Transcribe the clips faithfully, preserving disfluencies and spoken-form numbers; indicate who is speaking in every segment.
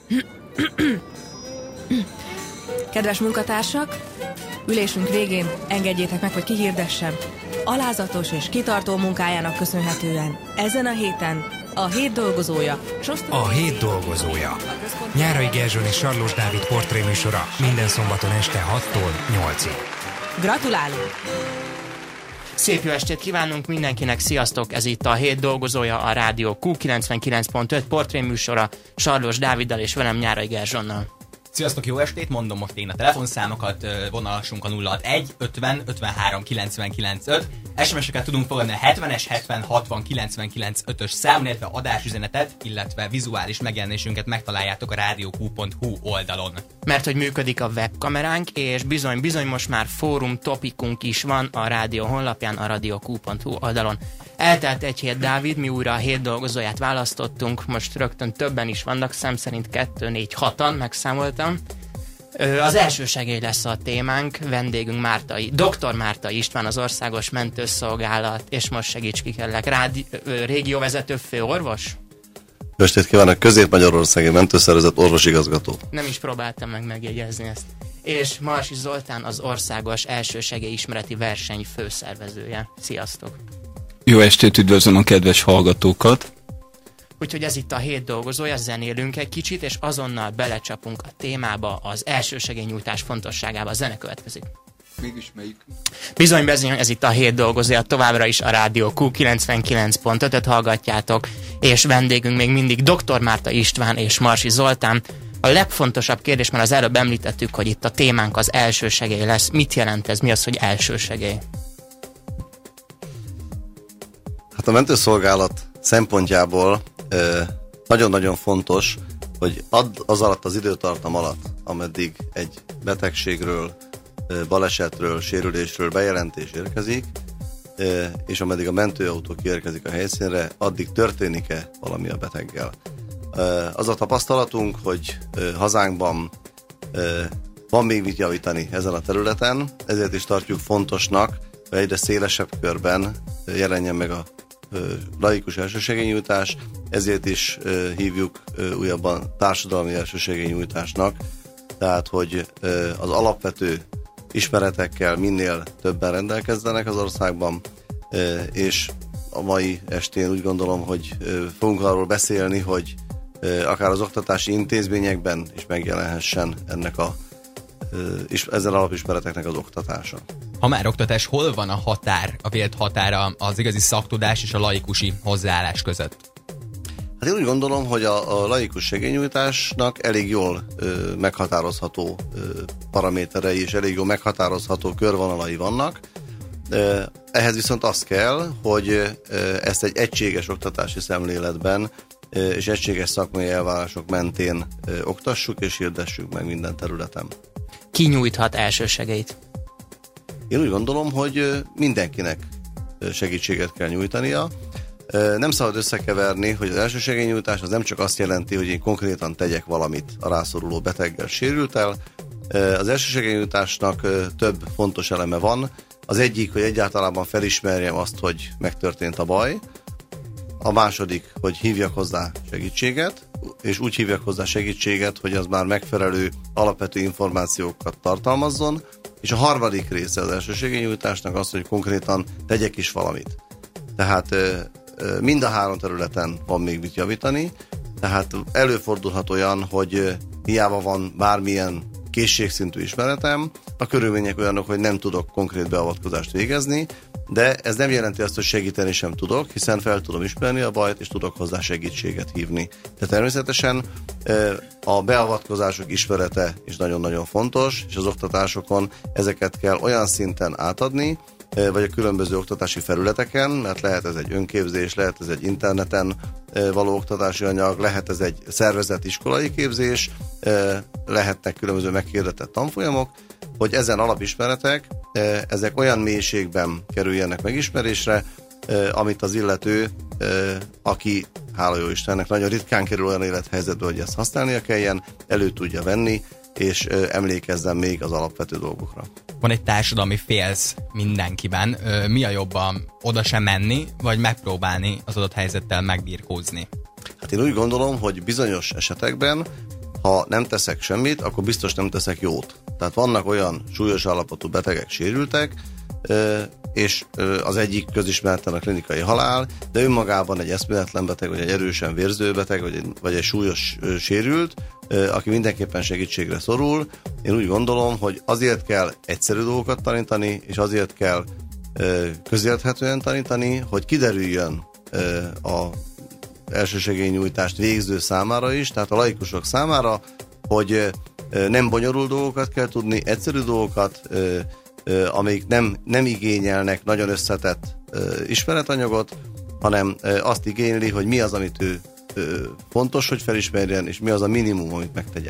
Speaker 1: Kedves munkatársak, ülésünk végén engedjétek meg, hogy kihirdessem. Alázatos és kitartó munkájának köszönhetően ezen a héten a hét dolgozója.
Speaker 2: A hét dolgozója. Nyárai Gerzson és Sarlós Dávid portréműsora minden szombaton este hattól nyolcig.
Speaker 1: Gratulálunk!
Speaker 3: Szép jó estét kívánunk mindenkinek, sziasztok! Ez itt a hét dolgozója, a Rádió Q kilencvenkilenc pont öt portréműsora Sarlós Dáviddal és velem Nyárai Gerzsonnal.
Speaker 4: Sziasztok, jó estét! Mondom most én a telefonszámokat, vonalasunk a nulla hatvanegy ötven ötvenhárom kilencvenkilenc öt. es em es-eket tudunk fogadni a hetvenes hetven hatvan kilencvenkilenc ötös számon, illetve adásüzenetet, illetve vizuális megjelenésünket megtaláljátok a rádióq pont hu oldalon.
Speaker 3: Mert hogy működik a webkameránk, és bizony, bizony most már fórum topikunk is van a rádió honlapján, a rádióq pont hu oldalon. Eltelt egy hét, Dávid, mi újra a hét dolgozóját választottunk, most rögtön többen is vannak, szám szerint kettő, négy, hatan megszámoltam. Az elsősegély lesz a témánk, vendégünk Mártai, doktor Mártai István, az Országos Mentőszolgálat, és most segíts ki kellek, rádi, régióvezető főorvos?
Speaker 5: Jó estét kívánok, Közép-Magyarországi Mentőszervezet orvosigazgató.
Speaker 3: Nem is próbáltam meg megjegyezni ezt. És Marsi Zoltán, az Országos Elsősegély Ismereti Verseny főszervezője. Sziasztok!
Speaker 6: Jó estét, üdvözlöm a kedves hallgatókat!
Speaker 3: Úgyhogy ez itt a hét dolgozója, zenélünk egy kicsit, és azonnal belecsapunk a témába, az elsősegélynyújtás fontosságába. A zene következik.
Speaker 6: Mégis melyik?
Speaker 3: Bizony, bizony, ez itt a hét dolgozója, továbbra is a Rádió Q kilencvenkilenc pont ötöt hallgatjátok, és vendégünk még mindig doktor Mártai István és Marsi Zoltán. A legfontosabb kérdés, mert az előbb említettük, hogy itt a témánk az elsősegély lesz. Mit jelent ez? Mi az, hogy elsősegély?
Speaker 5: Hát a mentőszolgálat szempontjából nagyon-nagyon fontos, hogy az alatt az időtartam alatt, ameddig egy betegségről, balesetről, sérülésről bejelentés érkezik, és ameddig a mentőautó kiérkezik a helyszínre, addig történik-e valami a beteggel. Az a tapasztalatunk, hogy hazánkban van még mit javítani ezen a területen, ezért is tartjuk fontosnak, hogy egyre szélesebb körben jelenjen meg a laikus elsősegélynyújtás, ezért is uh, hívjuk uh, újabban társadalmi elsősegélynyújtásnak, tehát hogy uh, az alapvető ismeretekkel minél többen rendelkezzenek az országban, uh, és a mai estén úgy gondolom, hogy uh, fogunk arról beszélni, hogy uh, akár az oktatási intézményekben is megjelenhessen ennek a és ezen alapismereteknek az oktatása.
Speaker 4: Ha már oktatás, hol van a határ, a vélt határa az igazi szaktudás és a laikusi hozzáállás között?
Speaker 5: Hát én úgy gondolom, hogy a, a laikus segélynyújtásnak elég jól ö, meghatározható ö, paraméterei és elég jól meghatározható körvonalai vannak. Ö, ehhez viszont az kell, hogy ö, ezt egy egységes oktatási szemléletben ö, és egységes szakmai elvárások mentén ö, oktassuk és hirdessük meg minden területen.
Speaker 3: Ki nyújthat elsősegélyt?
Speaker 5: Én úgy gondolom, hogy mindenkinek segítséget kell nyújtania. Nem szabad összekeverni, hogy az elsősegélynyújtás az nem csak azt jelenti, hogy én konkrétan tegyek valamit a rászoruló beteggel, sérülttel. Az elsősegélynyújtásnak több fontos eleme van. Az egyik, hogy egyáltalában felismerjem azt, hogy megtörtént a baj. A második, hogy hívjak hozzá segítséget, és úgy hívjak hozzá segítséget, hogy az már megfelelő alapvető információkat tartalmazzon, és a harmadik része az elsősegélynyújtásnak az, hogy konkrétan tegyek is valamit. Tehát mind a három területen van még mit javítani, tehát előfordulhat olyan, hogy hiába van bármilyen készségszintű ismeretem, a körülmények olyanok, hogy nem tudok konkrét beavatkozást végezni, de ez nem jelenti azt, hogy segíteni sem tudok, hiszen fel tudom ismerni a bajt, és tudok hozzá segítséget hívni. De természetesen a beavatkozások ismerete is nagyon-nagyon fontos, és az oktatásokon ezeket kell olyan szinten átadni, vagy a különböző oktatási felületeken, mert lehet ez egy önképzés, lehet ez egy interneten való oktatási anyag, lehet ez egy szervezett iskolai képzés, lehetnek különböző meghirdetett tanfolyamok, hogy ezen alapismeretek, ezek olyan mélységben kerüljenek megismerésre, amit az illető, aki, hála jó Istennek, nagyon ritkán kerül olyan élethelyzetbe, hogy ezt használnia kelljen, elő tudja venni, és emlékezzen még az alapvető dolgokra.
Speaker 4: Van egy társadalmi félsz mindenkiben. Mi a jobban, oda sem menni, vagy megpróbálni az adott helyzettel megbirkózni?
Speaker 5: Hát én úgy gondolom, hogy bizonyos esetekben, ha nem teszek semmit, akkor biztos nem teszek jót. Tehát vannak olyan súlyos állapotú betegek, sérültek, és az egyik közismerten a klinikai halál, de önmagában egy eszméletlen beteg, vagy egy erősen vérző beteg, vagy egy, vagy egy súlyos sérült, aki mindenképpen segítségre szorul. Én úgy gondolom, hogy azért kell egyszerű dolgokat tanítani, és azért kell közérthetően tanítani, hogy kiderüljön a elsősegélynyújtást végző számára is, tehát a laikusok számára, hogy nem bonyolult dolgokat kell tudni, egyszerű dolgokat, amelyik nem, nem igényelnek nagyon összetett ismeretanyagot, hanem azt igényli, hogy mi az, amit ő fontos, hogy felismerjen, és mi az a minimum, amit megtegyem.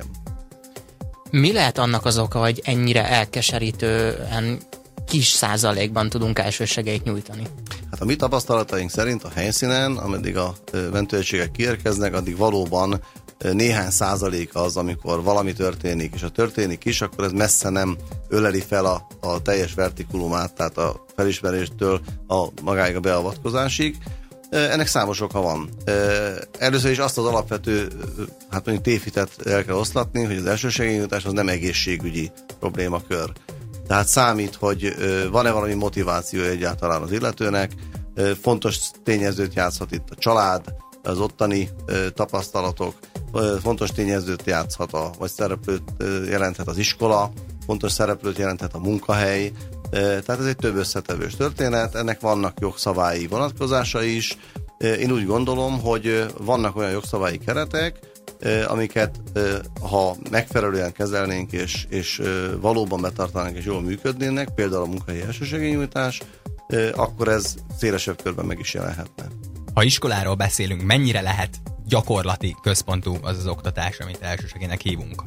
Speaker 3: Mi lehet annak az oka, hogy ennyire elkeserítően kis százalékban tudunk elsősegélyt nyújtani?
Speaker 5: Hát a mi tapasztalataink szerint a helyszínen, ameddig a mentőegységek kiérkeznek, addig valóban néhány százalék az, amikor valami történik, és ha történik is, akkor ez messze nem öleli fel a, a teljes vertikulumát, tehát a felismeréstől a magáig a beavatkozásig. Ennek számos oka van. Először is azt az alapvető, hát mondjuk tévhitet el kell oszlatni, hogy az elsősegélynyújtás az nem egészségügyi problémakör. Tehát számít, hogy van-e valami motiváció egyáltalán az illetőnek, fontos tényezőt játszhat itt a család, az ottani tapasztalatok, fontos tényezőt játszhat, a, vagy szereplőt jelenthet az iskola, fontos szereplőt jelenthet a munkahely, tehát ez egy több összetevős történet, ennek vannak jogszabályi vonatkozásai is. Én úgy gondolom, hogy vannak olyan jogszabályi keretek, amiket ha megfelelően kezelnénk, és, és valóban betartanánk, és jól működnének, például a munkahelyi elsősegélynyújtás, akkor ez szélesebb körben meg is jelenhetne.
Speaker 4: Ha iskoláról beszélünk, mennyire lehet gyakorlati központú az az oktatás, amit elsősegélynek hívunk?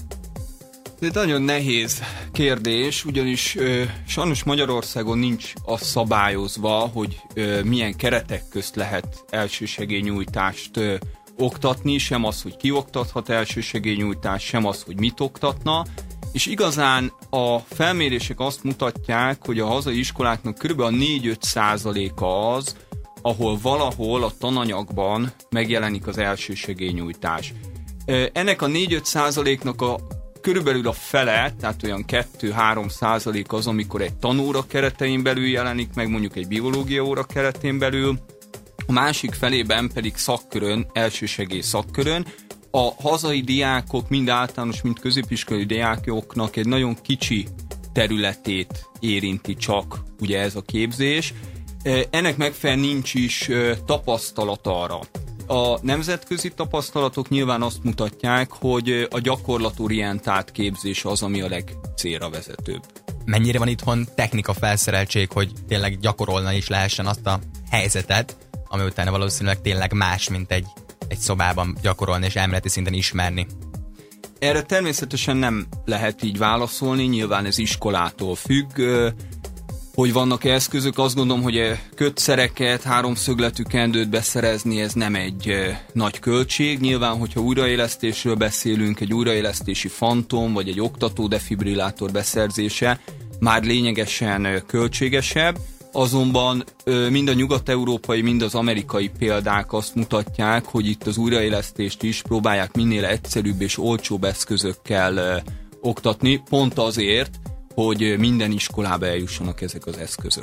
Speaker 6: Ez nagyon nehéz kérdés, ugyanis ö, sajnos Magyarországon nincs az szabályozva, hogy ö, milyen keretek közt lehet elsősegélynyújtást ö, oktatni, sem az, hogy ki oktathat elsősegélynyújtást, sem az, hogy mit oktatna, és igazán a felmérések azt mutatják, hogy a hazai iskoláknak kb. A négy-öt százaléka az, ahol valahol a tananyagban megjelenik az elsősegélynyújtás. Ennek a négy-öt százaléknak a körülbelül a fele, tehát olyan kettő-három százalék az, amikor egy tanóra keretein belül jelenik meg, mondjuk egy biológia óra keretén belül, a másik felében pedig szakkörön, elsősegély szakkörön. A hazai diákok, mind általános, mind középiskolai diákoknak egy nagyon kicsi területét érinti csak ugye ez a képzés. Ennek megfelelően nincs is tapasztalat arra. A nemzetközi tapasztalatok nyilván azt mutatják, hogy a gyakorlatorientált képzés az, ami a legcélra vezetőbb.
Speaker 4: Mennyire van itthon technika felszereltség, hogy tényleg gyakorolni is lehessen azt a helyzetet, ami utána valószínűleg tényleg más, mint egy, egy szobában gyakorolni és elméleti szinten ismerni?
Speaker 6: Erre természetesen nem lehet így válaszolni, nyilván ez iskolától függ. Hogy vannak eszközök, azt gondolom, hogy kötszereket, háromszögletű kendőt beszerezni, ez nem egy nagy költség. Nyilván, hogyha újraélesztésről beszélünk, egy újraélesztési fantom, vagy egy oktató defibrillátor beszerzése már lényegesen költségesebb. Azonban mind a nyugat-európai, mind az amerikai példák azt mutatják, hogy itt az újraélesztést is próbálják minél egyszerűbb és olcsóbb eszközökkel oktatni, pont azért, hogy minden iskolába eljussanak ezek az eszközök.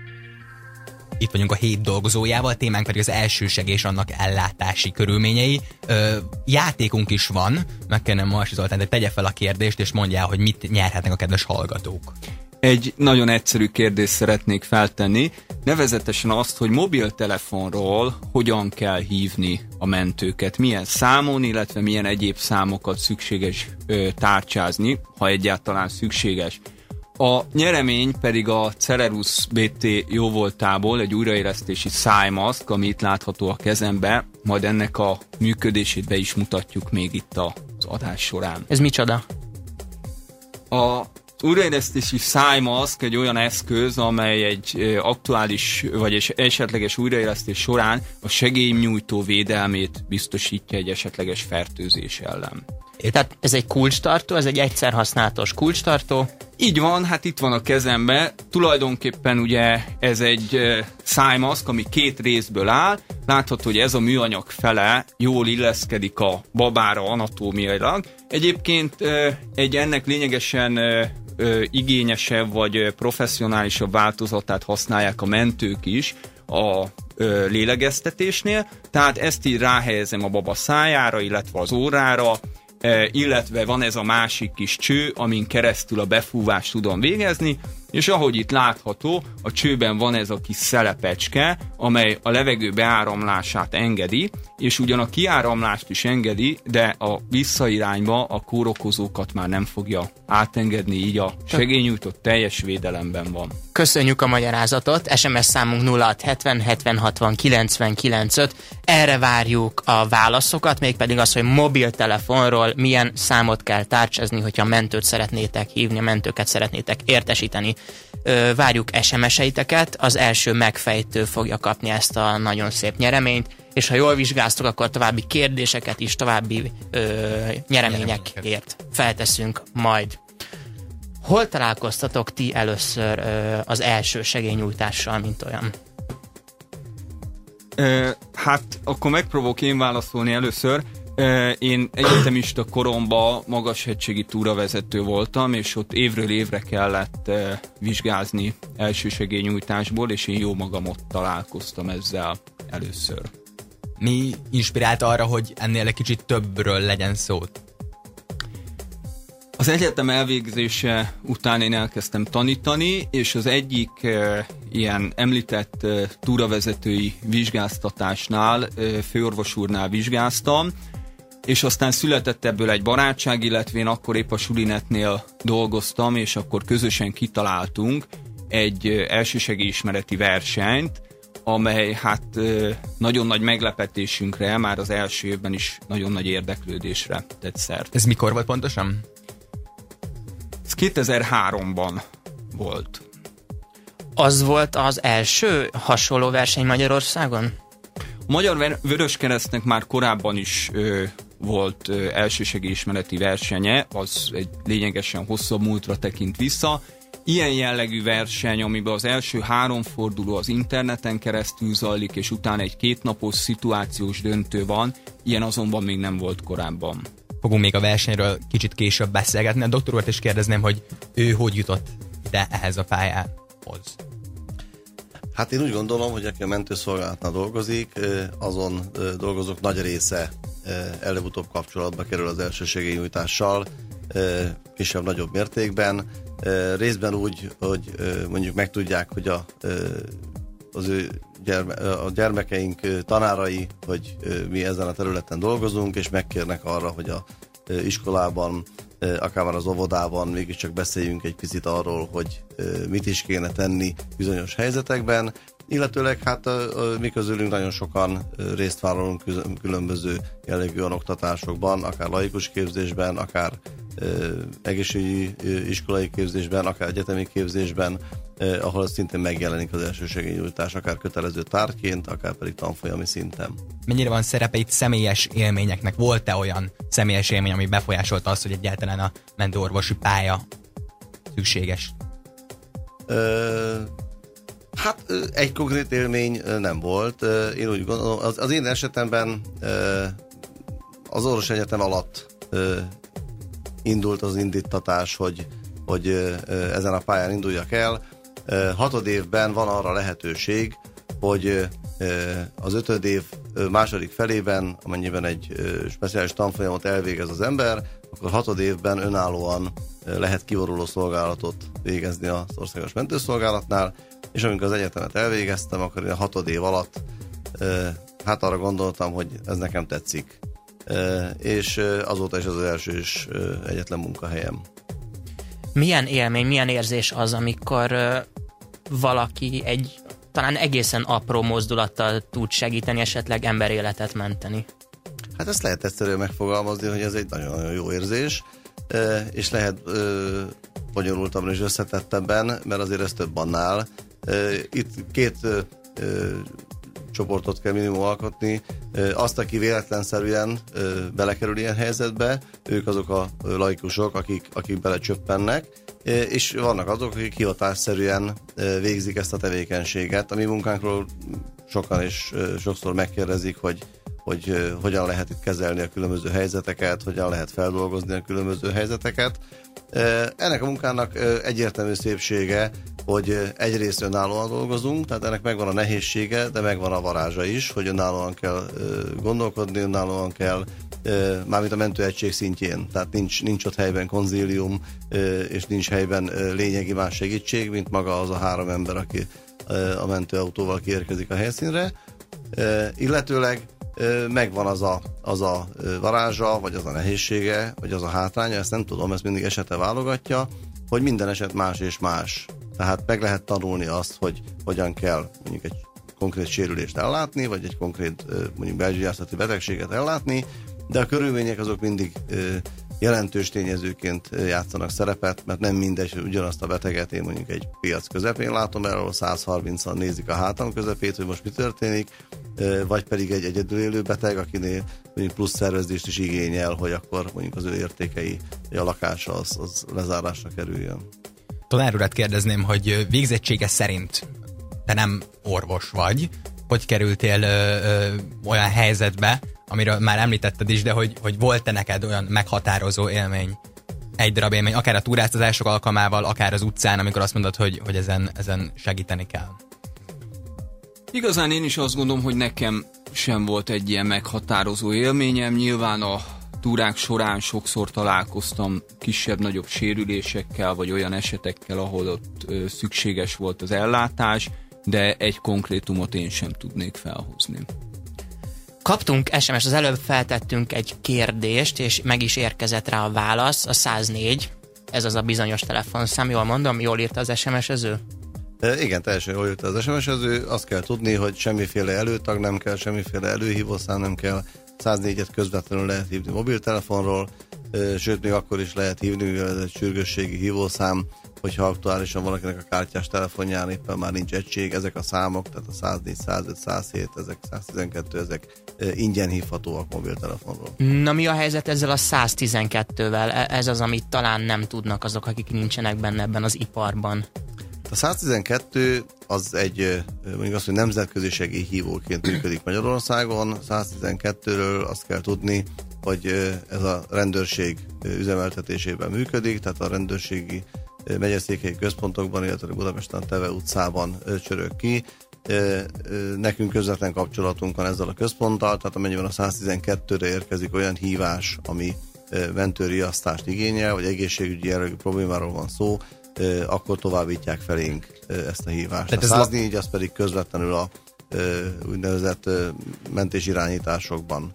Speaker 4: Itt vagyunk a hét dolgozójával, témánk pedig az elsősegély és annak ellátási körülményei. Ö, játékunk is van, megkérnem Marsi Zoltán, de tegye fel a kérdést, és mondjál, hogy mit nyerhetnek a kedves hallgatók.
Speaker 6: Egy nagyon egyszerű kérdést szeretnék feltenni, nevezetesen azt, hogy mobiltelefonról hogyan kell hívni a mentőket, milyen számon, illetve milyen egyéb számokat szükséges ö, tárcsázni, ha egyáltalán szükséges. A nyeremény pedig a Celerus bé té jóvoltából egy újraélesztési szájmaszk, ami itt látható a kezembe, majd ennek a működését be is mutatjuk még itt az adás során.
Speaker 3: Ez micsoda?
Speaker 6: A újraélesztési szájmaszk egy olyan eszköz, amely egy aktuális vagy egy esetleges újraélesztés során a segélynyújtó védelmét biztosítja egy esetleges fertőzés ellen.
Speaker 3: Tehát ez egy kulcstartó, ez egy egyszer használatos kulcstartó.
Speaker 6: Így van, hát itt van a kezembe. Tulajdonképpen ugye ez egy szájmaszk, ami két részből áll. Látható, hogy ez a műanyag fele jól illeszkedik a babára anatómiailag. Egyébként egy ennek lényegesen igényesebb vagy professzionálisabb változatát használják a mentők is a lélegeztetésnél. Tehát ezt így ráhelyezem a baba szájára, illetve az órára, illetve van ez a másik kis cső, amin keresztül a befúvást tudom végezni, és ahogy itt látható, a csőben van ez a kis szelepecske, amely a levegő beáramlását engedi, és ugyan a kiáramlást is engedi, de a visszairányba a kórokozókat már nem fogja átengedni, így a segélynyújtott teljes védelemben van.
Speaker 3: Köszönjük a magyarázatot, es em es számunk nulla hat hetven hetven hatvan kilencven öt. Erre várjuk a válaszokat, mégpedig az, hogy mobiltelefonról milyen számot kell tárcsázni, hogyha mentőt szeretnétek hívni, mentőket szeretnétek értesíteni. Várjuk es em es-eiteket, az első megfejtő fogja kapni ezt a nagyon szép nyereményt, és ha jól vizsgáztok, akkor további kérdéseket is, további ö, nyereményekért felteszünk majd. Hol találkoztatok ti először ö, az első segélynyújtással, mint olyan?
Speaker 6: Ö, hát akkor megpróbálok én válaszolni először. Ö, én egyetemista koromban magashegységi túravezető voltam, és ott évről évre kellett ö, vizsgázni elsősegélynyújtásból, és én jó magam ott találkoztam ezzel először.
Speaker 4: Mi inspirált arra, hogy ennél egy kicsit többről legyen szó?
Speaker 6: Az egyetem elvégzése után én elkezdtem tanítani, és az egyik e, ilyen említett e, túravezetői vizsgáztatásnál, e, főorvos úrnál vizsgáztam, és aztán született ebből egy barátság, illetve én akkor épp a Sulinetnél dolgoztam, és akkor közösen kitaláltunk egy e, elsősegélyismereti versenyt, amely hát e, nagyon nagy meglepetésünkre, már az első évben is nagyon nagy érdeklődésre tett szert.
Speaker 4: Ez mikor volt pontosan?
Speaker 6: Ez kétezer-háromban volt.
Speaker 3: Az volt az első hasonló verseny Magyarországon?
Speaker 6: A Magyar Vöröskeresztnek már korábban is ö, volt ö, elsősegélyismereti versenye, az egy lényegesen hosszabb múltra tekint vissza. Ilyen jellegű verseny, amiben az első három forduló az interneten keresztül zajlik, és utána egy kétnapos szituációs döntő van, ilyen azonban még nem volt korábban.
Speaker 4: Fogunk még a versenyről kicsit később beszélgetni. A doktor úrat is kérdezném, hogy ő hogy jutott ide ehhez a pályához.
Speaker 5: Hát én úgy gondolom, hogy aki a mentőszolgálatnál dolgozik, azon dolgozók nagy része előbb-utóbb kapcsolatba kerül az elsősegélynyújtással, kisebb-nagyobb mértékben. Részben úgy, hogy mondjuk megtudják, hogy a, az ő gyerme, a gyermekeink tanárai, hogy mi ezen a területen dolgozunk, és megkérnek arra, hogy a iskolában, akár már az óvodában mégiscsak beszéljünk egy picit arról, hogy mit is kéne tenni bizonyos helyzetekben, illetőleg hát mi közülünk nagyon sokan részt vállalunk különböző jellegű oktatásokban, akár laikus képzésben, akár egészségügyi iskolai képzésben, akár egyetemi képzésben, eh, ahol szintén megjelenik az elsősegélynyújtás, akár kötelező tárgyként, akár pedig tanfolyami szinten.
Speaker 4: Mennyire van szerepe itt személyes élményeknek? Volt-e olyan személyes élmény, ami befolyásolta azt, hogy egyáltalán a mentőorvosi pálya szükséges?
Speaker 5: Uh, hát egy konkrét élmény nem volt. Én úgy gondolom, az, az én esetemben az orvosegyetem alatt indult az indítatás, hogy, hogy ezen a pályán induljak el. Hatod évben van arra lehetőség, hogy az ötöd év második felében, amennyiben egy speciális tanfolyamot elvégez az ember, akkor hatod évben önállóan lehet kivoruló szolgálatot végezni az országos mentőszolgálatnál, és amikor az egyetemet elvégeztem, akkor én a hatod év alatt hát arra gondoltam, hogy ez nekem tetszik. És azóta is az, az első és egyetlen munkahelyem.
Speaker 3: Milyen élmény, milyen érzés az, amikor uh, valaki egy talán egészen apró mozdulattal tud segíteni, esetleg emberéletet menteni?
Speaker 5: Hát ezt lehet egyszerűen megfogalmazni, hogy ez egy nagyon-nagyon jó érzés, és lehet bonyolultabban és összetettebben, mert azért ez több annál. Itt két csoportot kell minimum alkotni. Azt, aki véletlenszerűen belekerül ilyen helyzetbe, ők azok a laikusok, akik, akik belecsöppennek, és vannak azok, akik hivatásszerűen végzik ezt a tevékenységet. A mi munkánkról sokan és sokszor megkérdezik, hogy hogy uh, hogyan lehet itt kezelni a különböző helyzeteket, hogyan lehet feldolgozni a különböző helyzeteket. Uh, ennek a munkának uh, egyértelmű szépsége, hogy uh, egyrészt önállóan dolgozunk, tehát ennek megvan a nehézsége, de megvan a varázsa is, hogy önállóan kell uh, gondolkodni, önállóan kell, uh, mármint a mentőegység szintjén, tehát nincs, nincs ott helyben konzílium, uh, és nincs helyben uh, lényegi más segítség, mint maga az a három ember, aki uh, a mentőautóval kiérkezik a helyszínre. Uh, illetőleg megvan az a, az a varázsa, vagy az a nehézsége, vagy az a hátránya, ezt nem tudom, ezt mindig esete válogatja, hogy minden eset más és más. Tehát meg lehet tanulni azt, hogy hogyan kell mondjuk egy konkrét sérülést ellátni, vagy egy konkrét mondjuk belgyógyászati betegséget ellátni, de a körülmények azok mindig jelentős tényezőként játszanak szerepet, mert nem mindegy, hogy ugyanazt a beteget én mondjuk egy piac közepén látom el, ahol száz harmincan nézik a hátam közepét, hogy most mi történik, vagy pedig egy egyedül élő beteg, akinél mondjuk plusz szervezést is igényel, hogy akkor mondjuk az ő értékei, a lakása az, az lezárásra kerüljön.
Speaker 4: Tanár urat kérdezném, hogy végzettsége szerint te nem orvos vagy, hogy kerültél ö, ö, olyan helyzetbe, amiről már említetted is, de hogy, hogy volt-e neked olyan meghatározó élmény, egy darab élmény, akár a túráztatások alkalmával, akár az utcán, amikor azt mondod, hogy, hogy ezen, ezen segíteni kell?
Speaker 6: Igazán én is azt gondolom, hogy nekem sem volt egy ilyen meghatározó élményem. Nyilván a túrák során sokszor találkoztam kisebb-nagyobb sérülésekkel, vagy olyan esetekkel, ahol ott ö, szükséges volt az ellátás, de egy konkrétumot én sem tudnék felhozni.
Speaker 3: Kaptunk es em es, az előbb feltettünk egy kérdést, és meg is érkezett rá a válasz, a száz négy, ez az a bizonyos telefonszám, jól mondom, jól írta az es em es-ező?
Speaker 5: E, igen, teljesen jól írta az es em es-ező, azt kell tudni, hogy semmiféle előtag nem kell, semmiféle előhívószám nem kell, száz négyet közvetlenül lehet hívni mobiltelefonról, e, sőt, még akkor is lehet hívni, mivel ez egy sürgősségi hívószám, hogyha aktuálisan valakinek a kártyás telefonján éppen már nincs egység, ezek a számok, tehát a száz négy, száz öt, száz hét, ezek száz tizenkettő, ezek ingyen hívhatóak mobiltelefonról.
Speaker 3: Na mi a helyzet ezzel a száz tizenkettővel? Ez az, amit talán nem tudnak azok, akik nincsenek benne ebben az iparban.
Speaker 5: A száz tizenkettő az egy, mondjuk azt, hogy nemzetközi segélyhívóként működik Magyarországon. száz tizenkettőről azt kell tudni, hogy ez a rendőrség üzemeltetésében működik, tehát a rendőrségi megyeszékhelyi központokban, illetve Budapesten Teve utcában csörög ki. Nekünk közvetlen kapcsolatunk van ezzel a központtal, tehát amennyiben a száz tizenkettőre érkezik olyan hívás, ami mentőriasztást igényel, vagy egészségügyi jellegű problémáról van szó, akkor továbbítják felénk ezt a hívást. Tehát a száz négy az pedig közvetlenül a úgynevezett mentésirányításokban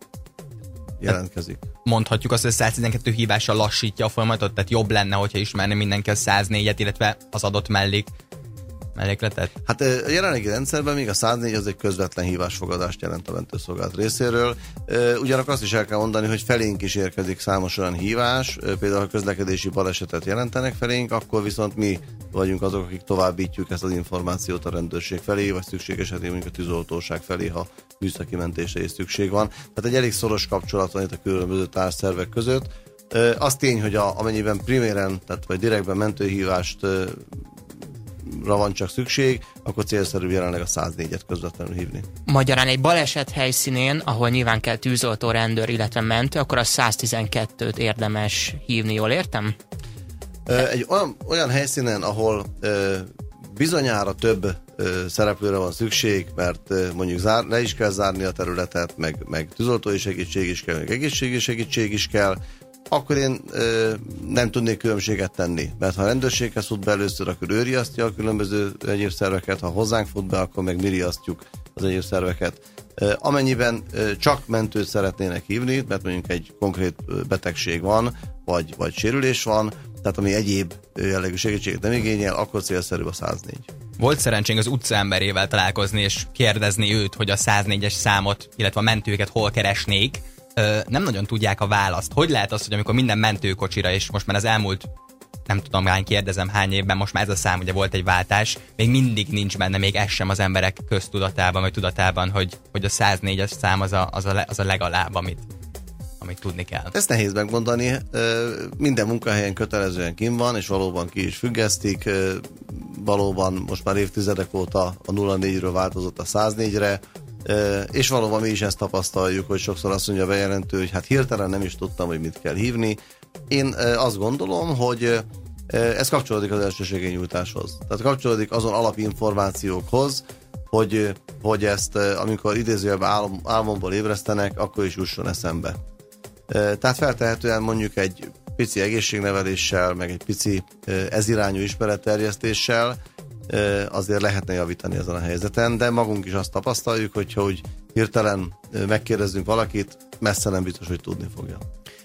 Speaker 5: jelentkezik.
Speaker 4: Mondhatjuk azt, hogy a száz tizenkettő hívása lassítja a folyamatot, tehát jobb lenne, hogyha ismerne mindenki a száz négyet, illetve az adott mellék, mellékletet?
Speaker 5: Hát a jelenlegi rendszerben még a száz négy az egy közvetlen hívásfogadást jelent a mentőszolgálat részéről. Ugyanakkor azt is el kell mondani, hogy felénk is érkezik számos olyan hívás, például ha közlekedési balesetet jelentenek felénk, akkor viszont mi vagyunk azok, akik továbbítjuk ezt az információt a rendőrség felé, vagy szükség esetén mondjuk a tűzoltóság felé, ha műszaki mentésre is szükség van. Tehát egy elég szoros kapcsolat van itt a különböző társszervek között. Az tény, hogy a, amennyiben priméren, tehát vagy direktben mentőhívást van csak szükség, akkor célszerű jelenleg a száz négyet közvetlenül hívni.
Speaker 3: Magyarán egy baleset helyszínén, ahol nyilván kell tűzoltó, rendőr, illetve mentő, akkor a száz tizenkettőt érdemes hívni, jól értem?
Speaker 5: Egy olyan, olyan helyszínen, ahol ö, bizonyára több ö, szereplőre van szükség, mert ö, mondjuk zár, le is kell zárni a területet, meg, meg tűzoltói segítség is kell, meg egészségügyi segítség is kell, akkor én ö, nem tudnék különbséget tenni. Mert ha a rendőrséghez fut be először, akkor ő riasztja a különböző egyéb szerveket, ha hozzánk fut be, akkor meg mi riasztjuk az egyéb szerveket. Ö, amennyiben ö, csak mentőt szeretnének hívni, mert mondjuk egy konkrét betegség van, vagy, vagy sérülés van, tehát ami egyéb jellegű segítséget nem igényel, akkor célszerű a száz négy.
Speaker 4: Volt szerencsénk az utcaemberével találkozni, és kérdezni őt, hogy a száz négyes számot, illetve a mentőket hol keresnék. Ö, nem nagyon tudják a választ. Hogy lehet az, hogy amikor minden mentőkocsira, és most már az elmúlt nem tudom, hány kérdezem, hány évben, most már ez a szám, ugye volt egy váltás, még mindig nincs benne, még ez sem az emberek köztudatában, vagy tudatában, hogy, hogy a száznégyes szám az a, az a, az a legalább, amit, amit tudni kell.
Speaker 5: Ezt nehéz megmondani. Minden munkahelyen kötelezően kim van, és valóban ki is függesztik. Valóban most már évtizedek óta a nulla négyről változott a száznégyre, és valóban mi is ezt tapasztaljuk, hogy sokszor azt mondja a bejelentő, hogy hát hirtelen nem is tudtam, hogy mit kell hívni. Én azt gondolom, hogy ez kapcsolódik az elsősegélynyújtáshoz. Tehát kapcsolódik azon alapinformációkhoz, hogy, hogy ezt, amikor idézőjelben álom, álmomból ébresztenek, akkor is jusson eszembe. Tehát feltehetően mondjuk egy pici egészségneveléssel, meg egy pici ezirányú ismeretterjesztéssel azért lehetne javítani ezen a helyzeten, de magunk is azt tapasztaljuk, hogyha úgy hirtelen megkérdezzünk valakit, messze nem biztos, hogy tudni fogja.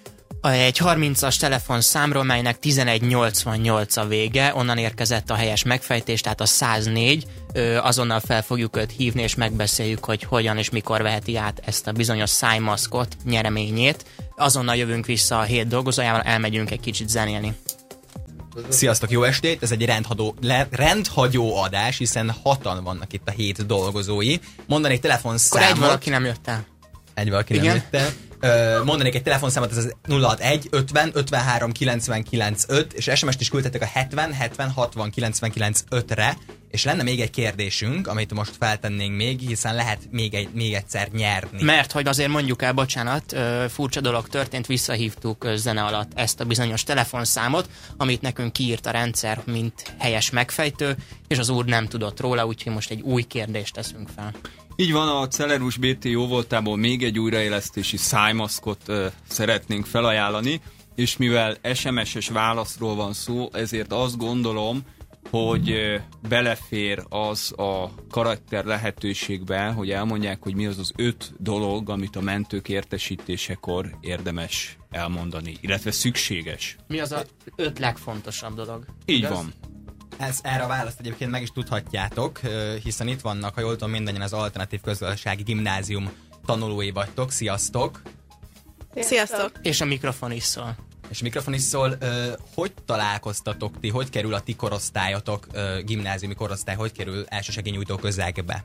Speaker 3: Egy harmincas telefonszámról, melynek tizenegy nyolcvannyolc a vége, onnan érkezett a helyes megfejtés, tehát a száznégy, azonnal fel fogjuk őt hívni, és megbeszéljük, hogy hogyan és mikor veheti át ezt a bizonyos szájmaszkot nyereményét. Azonnal jövünk vissza a hét dolgozójával, elmegyünk egy kicsit zenélni.
Speaker 4: Sziasztok, jó estét! Ez egy rendhagyó, le, rendhagyó adás, hiszen hatan vannak itt a hét dolgozói. Mondanék telefonszámot.
Speaker 3: Akkor egy valaki nem jött el.
Speaker 4: Egy valaki nem jött el. Uh, mondanék egy telefonszámot, ez az nulla hatvanegy ötven ötvenhárom kilencvenkilenc öt, és es em est is küldtetek a hetven hetven hatvan kilencvenkilenc ötre, és lenne még egy kérdésünk, amit most feltennénk még, hiszen lehet még, egy, még egyszer nyerni.
Speaker 3: Mert, hogy azért mondjuk el, bocsánat, furcsa dolog történt, visszahívtuk zene alatt ezt a bizonyos telefonszámot, amit nekünk kiírt a rendszer, mint helyes megfejtő, és az úr nem tudott róla, úgyhogy most egy új kérdést teszünk fel.
Speaker 6: Így van, a Celerus bé té jóvoltából még egy újraélesztési szájmaszkot uh, szeretnénk felajánlani, és mivel es em es-es válaszról van szó, ezért azt gondolom, hogy uh, belefér az a karakter lehetőségbe, hogy elmondják, hogy mi az az öt dolog, amit a mentők értesítésekor érdemes elmondani, illetve szükséges.
Speaker 3: Mi az a öt legfontosabb dolog?
Speaker 6: Így
Speaker 3: igaz?
Speaker 6: van.
Speaker 4: Ez, erre a választ egyébként meg is tudhatjátok, hiszen itt vannak, ha jól tudom, mindannyian az Alternatív Közgazdasági Gimnázium tanulói vagytok. Sziasztok!
Speaker 1: Sziasztok!
Speaker 3: És a mikrofon is szól.
Speaker 4: És a mikrofon is szól. Hogy találkoztatok ti? Hogy kerül a ti korosztályotok, gimnáziumi korosztály, hogy kerül elsősegélynyújtó közegbe?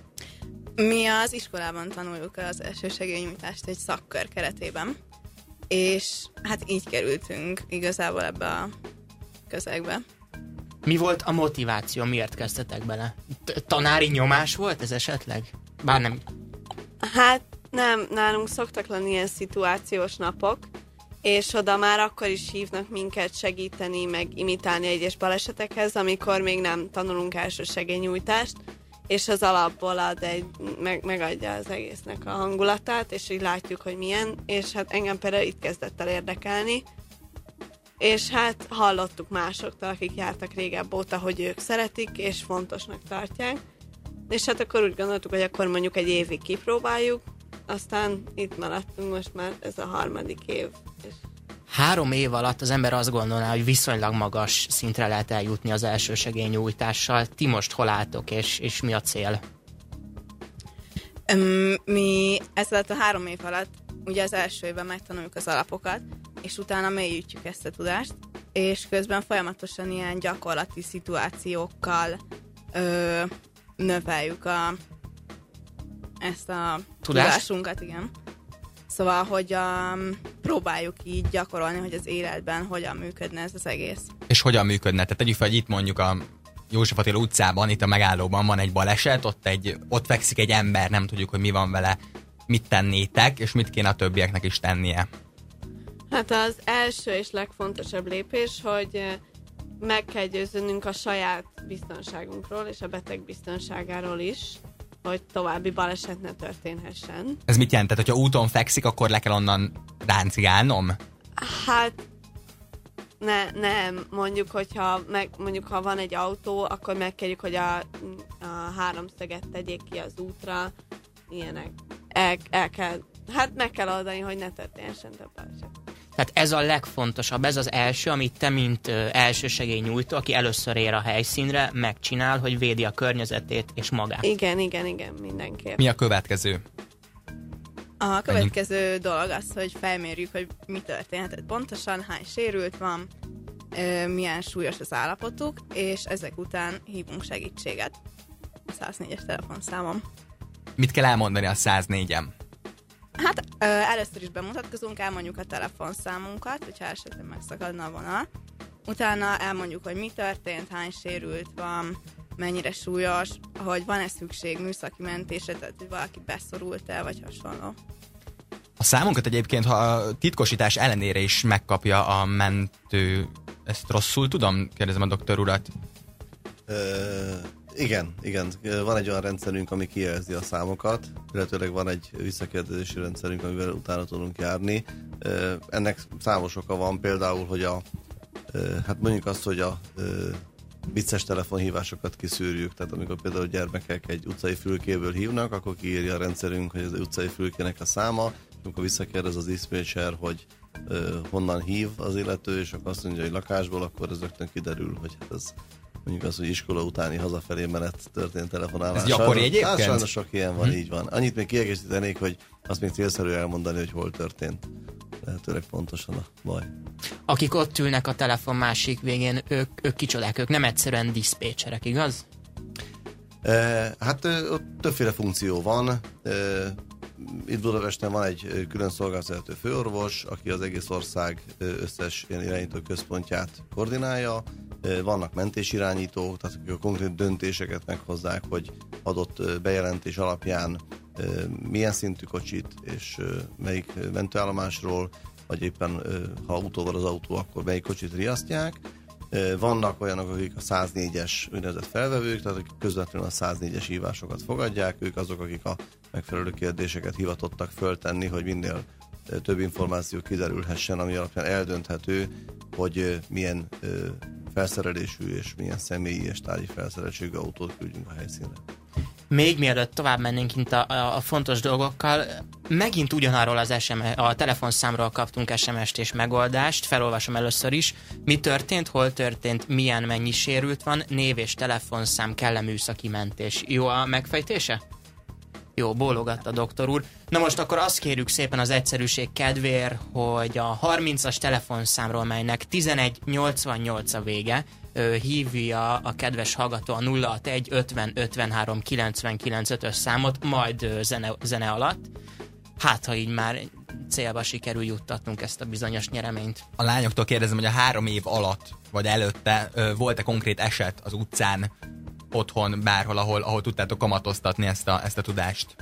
Speaker 7: Mi az iskolában tanuljuk az elsősegélynyújtást egy szakkör keretében, és hát így kerültünk igazából ebbe a közegbe.
Speaker 3: Mi volt a motiváció? Miért kezdtetek bele? Tanári nyomás volt ez esetleg? Bár nem.
Speaker 8: Hát nem, nálunk szoktak lenni ilyen szituációs napok, és oda már akkor is hívnak minket segíteni, meg imitálni egyes balesetekhez, amikor még nem tanulunk elsősegélynyújtást, és az alapból ad egy, meg, megadja az egésznek a hangulatát, és így látjuk, hogy milyen, és hát engem például itt kezdett el érdekelni, és hát hallottuk másoktól, akik jártak régebb óta, hogy ők szeretik, és fontosnak tartják. És hát akkor úgy gondoltuk, hogy akkor mondjuk egy évig kipróbáljuk, aztán itt maradtunk, most már ez a harmadik év. És
Speaker 3: Három év alatt az ember azt gondolná, hogy viszonylag magas szintre lehet eljutni az elsősegélynyújtással. Ti most hol álltok, és, és mi a cél?
Speaker 7: Um, mi ezzel a három év alatt ugye az első évben megtanuljuk az alapokat, és utána mélyítjük ezt a tudást, és közben folyamatosan ilyen gyakorlati szituációkkal ö, növeljük a, ezt a
Speaker 3: Tudást?
Speaker 7: tudásunkat, igen. Szóval, hogy um, próbáljuk így gyakorolni, hogy az életben hogyan működne ez az egész.
Speaker 4: És hogyan működne? Tehát tegyük fel, hogy itt mondjuk a József Attila utcában, itt a megállóban van egy baleset, ott, egy, ott fekszik egy ember, nem tudjuk, hogy mi van vele, mit tennétek, és mit kéne a többieknek is tennie.
Speaker 8: hát az első és legfontosabb lépés, hogy meg kell győződnünk a saját biztonságunkról, és a beteg biztonságáról is, hogy további baleset ne történhessen.
Speaker 4: Ez mit jelent? Tehát, hogyha úton fekszik, akkor le kell onnan ráncigálnom?
Speaker 8: Hát ne, nem, mondjuk, hogyha meg, mondjuk, ha van egy autó, akkor megkérjük, hogy a, a háromszöget tegyék ki az útra, ilyenek. El, el kell, hát meg kell oldani, hogy ne történhessen több baleset.
Speaker 3: Tehát ez a legfontosabb, ez az első, amit te, mint ö, elsősegélynyújtó, aki először ér a helyszínre, megcsinál, hogy védi a környezetét és magát.
Speaker 8: Igen, igen, igen, mindenképp.
Speaker 4: Mi a következő?
Speaker 7: A következő dolog az, hogy felmérjük, hogy mi történhetett pontosan, hány sérült van, ö, milyen súlyos az állapotuk, és ezek után hívunk segítséget a száznégyes telefonszámom.
Speaker 4: Mit kell elmondani a száznégyen?
Speaker 7: Hát ö, először is bemutatkozunk, elmondjuk a telefonszámunkat, hogyha esetleg megszakadna a vonal. Utána elmondjuk, hogy mi történt, hány sérült van, mennyire súlyos, hogy van-e szükség műszaki mentésre, tehát hogy valaki beszorult el, vagy hasonló.
Speaker 4: A számunkat egyébként, ha a titkosítás ellenére is megkapja a mentő, ezt rosszul tudom? Kérdezem a doktor urat.
Speaker 5: Ö, igen, igen. Van egy olyan rendszerünk, ami kijelzi a számokat, illetőleg van egy visszakérdezési rendszerünk, amivel utána tudunk járni. Ö, ennek számos oka van, például, hogy a ö, hát mondjuk azt, hogy a ö, vicces telefonhívásokat kiszűrjük, tehát amikor például gyermekek egy utcai fülkéből hívnak, akkor kiírja a rendszerünk, hogy az utcai fülkének a száma, amikor visszakérdez az diszpécser, hogy ö, honnan hív az illető, és akkor azt mondja, hogy lakásból, akkor ez rögtön kiderül, hogy hát ez mondjuk az, hogy iskola utáni hazafelé menet történt telefonálás.
Speaker 4: Ez gyakori egyébként?
Speaker 5: Hát sajnos sok ilyen van,
Speaker 4: hm.
Speaker 5: így van. Annyit még kiegészítenék, hogy azt még célszerű elmondani, hogy hol történt. Lehetőleg pontosan a baj.
Speaker 3: Akik ott ülnek a telefon másik végén, ők, ők kicsodák, ők nem egyszerűen diszpécserek, igaz?
Speaker 5: E, hát ott többféle funkció van. E, itt Budapesten van egy külön szolgáltató főorvos, aki az egész ország összes ilyen irányító központját koordinálja. Vannak mentésirányítók, tehát akik a konkrét döntéseket meghozzák, hogy adott bejelentés alapján milyen szintű kocsit és melyik mentőállomásról, vagy éppen ha autóval az autó, akkor melyik kocsit riasztják. Vannak olyanok, akik a száznégyes úgynevezett felvevők, tehát akik közvetlenül a száznégyes hívásokat fogadják, ők azok, akik a megfelelő kérdéseket hivatottak föltenni, hogy minél több információ kiderülhessen, ami alapján eldönthető, hogy milyen felszerelésű és milyen személyi és tárgyi felszereltségű autót küldjünk a helyszínre.
Speaker 3: Még mielőtt tovább mennénk itt a, a, a fontos dolgokkal, megint ugyanarról az es em es, a telefonszámról kaptunk es em est és megoldást, felolvasom először is. Mi történt, hol történt, milyen mennyi sérült van, név és telefonszám, kell-e műszaki mentés. Jó a megfejtése? Jó, bólogatta a doktor úr. Na most akkor azt kérjük szépen az egyszerűség kedvéért, hogy a harmincas telefonszámról, melynek tizenegy nyolcvannyolc a vége, hívja a kedves hallgató a nulla hatvanegy ötven ötvenhárom kilencvenkilenc ötös számot, majd zene, zene alatt. Hát, ha így már célba sikerül juttatnunk ezt a bizonyos nyereményt.
Speaker 4: A lányoktól kérdezem, hogy a három év alatt, vagy előtte volt-e konkrét eset az utcán, otthon, bárhol, ahol, ahol tudtátok kamatoztatni ezt a, ezt a tudást?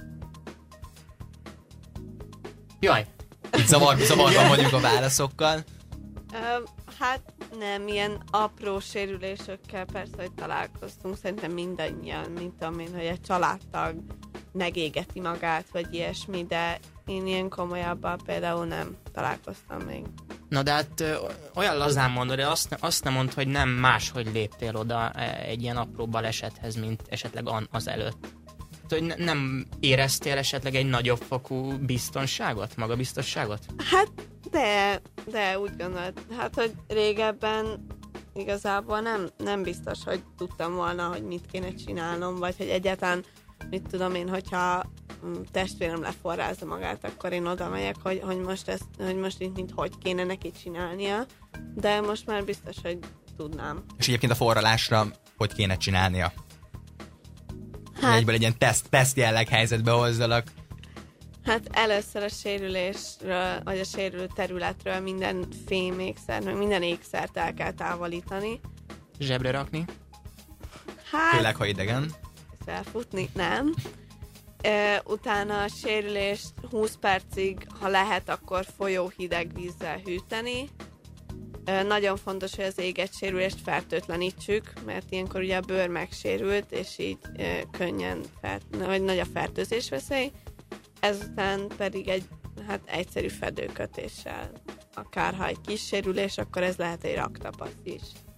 Speaker 3: Jaj!
Speaker 4: Itt zavar, zavarban vagyunk a válaszokkal.
Speaker 8: Uh, hát nem, ilyen apró sérülésekkel persze, hogy találkoztunk. Szerintem mindannyian, mint tudom én, hogy egy családtag megégeti magát, vagy ilyesmi, de én ilyen komolyabban például nem találkoztam még.
Speaker 3: Na de hát ö, olyan lazán mondod, de azt, azt nem mondd, hogy nem máshogy léptél oda egy ilyen apró balesethez, mint esetleg az előtt. Hogy ne, nem éreztél esetleg egy nagyobb fokú biztonságot, magabiztosságot?
Speaker 8: Hát de, de úgy gondolod, hát hogy régebben igazából nem, nem biztos, hogy tudtam volna, hogy mit kéne csinálnom, vagy hogy egyáltalán, mit tudom én, hogyha testvérem leforrázza magát, akkor én oda megyek, hogy, hogy most ezt, hogy most itt mint hogy kéne neki csinálnia, de most már biztos, hogy tudnám.
Speaker 4: És egyébként a forralásra hogy kéne csinálnia?
Speaker 8: Hát,
Speaker 4: egyből egy ilyen teszt, teszt jelleg helyzetbe hozzalak.
Speaker 8: Hát először a sérülésről, vagy a sérülő területről minden fémékszer, meg minden ékszert el kell távolítani.
Speaker 3: Zsebre rakni?
Speaker 8: Hát...
Speaker 4: Főleg, ha idegen.
Speaker 8: Felfutni? Nem. E, utána a sérülést húsz percig, ha lehet, akkor folyó hideg vízzel hűteni. E, nagyon fontos, hogy az égett sérülést fertőtlenítsük, mert ilyenkor ugye a bőr megsérült, és így e, könnyen, fert, vagy nagy a fertőzés veszély. Ezután pedig egy hát egyszerű fedőkötéssel. Akár ha egy kis sérülés, akkor ez lehet egy raktapasz is.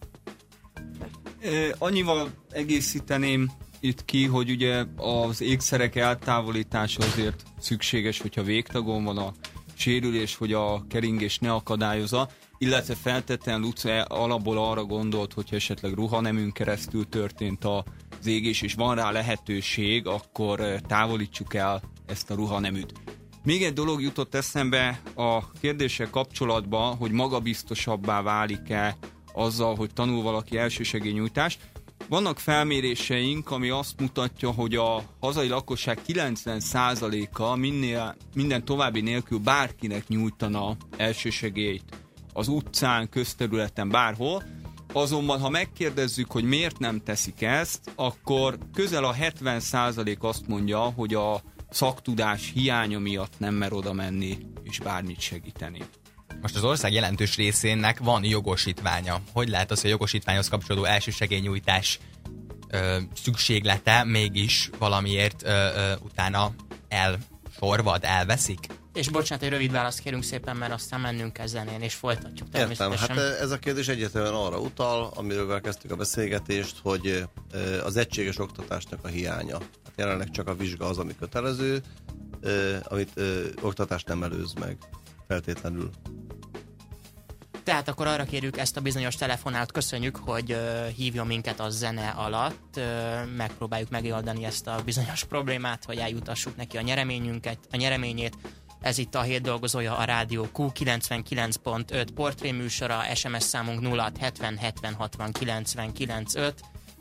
Speaker 6: E, annyival egészíteném itt ki, hogy ugye az ékszerek eltávolítása azért szükséges, hogyha végtagon van a sérülés, hogy a keringés ne akadályozza, illetve feltétlenül Luca alapból arra gondolt, hogyha esetleg ruhaneműn keresztül történt az égés, és van rá lehetőség, akkor távolítsuk el ezt a ruhaneműt. Még egy dolog jutott eszembe a kérdéssel kapcsolatban, hogy magabiztosabbá válik-e azzal, hogy tanul valaki elsősegélynyújtást. Vannak felméréseink, ami azt mutatja, hogy a hazai lakosság kilencven százaléka minél, minden további nélkül bárkinek nyújtana elsősegélyt az utcán, közterületen, bárhol. Azonban, ha megkérdezzük, hogy miért nem teszik ezt, akkor közel a hetven százalék azt mondja, hogy a szaktudás hiánya miatt nem mer oda menni és bármit segíteni.
Speaker 4: Most az ország jelentős részének van jogosítványa. Hogy lehet az, hogy a jogosítványhoz kapcsolódó elsősegélynyújtás ö, szükséglete mégis valamiért ö, ö, utána elsorvad, elveszik?
Speaker 3: És bocsánat, egy rövid választ kérünk szépen, mert aztán mennünk kell zenén, és folytatjuk természetesen.
Speaker 5: Értem, hát ez a kérdés egyértelműen arra utal, amiről kezdtük a beszélgetést, hogy az egységes oktatásnak a hiánya. Hát jelenleg csak a vizsga az, ami kötelező, amit oktatás nem előz meg feltétlenül.
Speaker 3: Tehát akkor arra kérjük ezt a bizonyos telefonát, köszönjük, hogy uh, hívjon minket a zene alatt, uh, megpróbáljuk megoldani ezt a bizonyos problémát, hogy eljutassuk neki a nyereményünket, a nyereményét. Ez itt a Hét dolgozója, a Rádió Q kilencvenkilenc pont öt portréműsora, es em es számunk nulla hat hetven hetven hatvan kilencvenkilenc öt.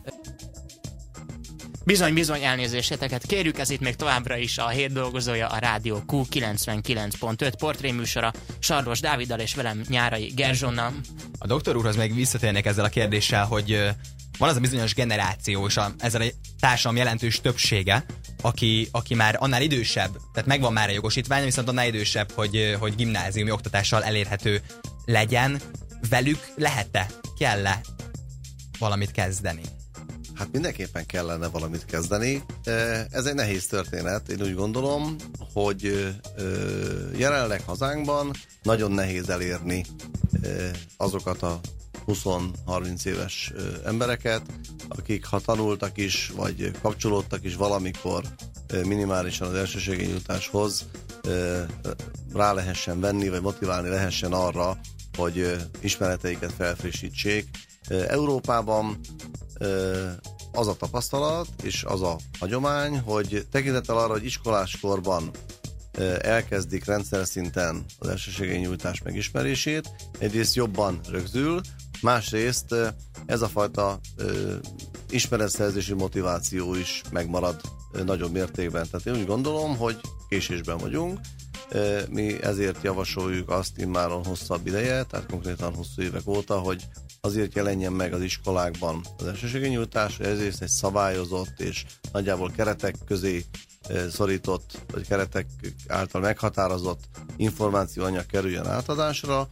Speaker 3: Bizony, bizony, elnézéseteket kérjük, ez itt még továbbra is a Hét dolgozója, a Rádió Q kilencvenkilenc pont öt portréműsora, Sarlos Dáviddal és velem Nyárai Gerzsonnal.
Speaker 4: A doktor úrhoz még visszatérnék ezzel a kérdéssel, hogy van az a bizonyos generáció, és a, ezzel a társadalom jelentős többsége, aki, aki már annál idősebb, tehát megvan már a jogosítvány, viszont annál idősebb, hogy, hogy gimnáziumi oktatással elérhető legyen. Velük lehet-e, kell-e valamit kezdeni?
Speaker 5: Hát mindenképpen kellene valamit kezdeni. Ez egy nehéz történet. Én úgy gondolom, hogy jelenleg hazánkban nagyon nehéz elérni azokat a húsz-harminc éves embereket, akik ha tanultak is, vagy kapcsolódtak is valamikor minimálisan az elsősegélynyújtáshoz, rá lehessen venni, vagy motiválni lehessen arra, hogy ismereteiket felfrissítsék. Európában az a tapasztalat, és az a hagyomány, hogy tekintettel arra, hogy iskoláskorban elkezdik rendszer szinten az elsősegélynyújtás megismerését, egyrészt jobban rögzül, másrészt ez a fajta ismeretszerzési motiváció is megmarad nagyobb mértékben. Tehát én úgy gondolom, hogy késésben vagyunk, mi ezért javasoljuk azt immáron hosszabb ideje, tehát konkrétan hosszú évek óta, hogy azért jelenjen meg az iskolákban az elsősegélynyújtás, hogy ezért egy szabályozott és nagyjából keretek közé szorított, vagy keretek által meghatározott információanyag kerüljön átadásra,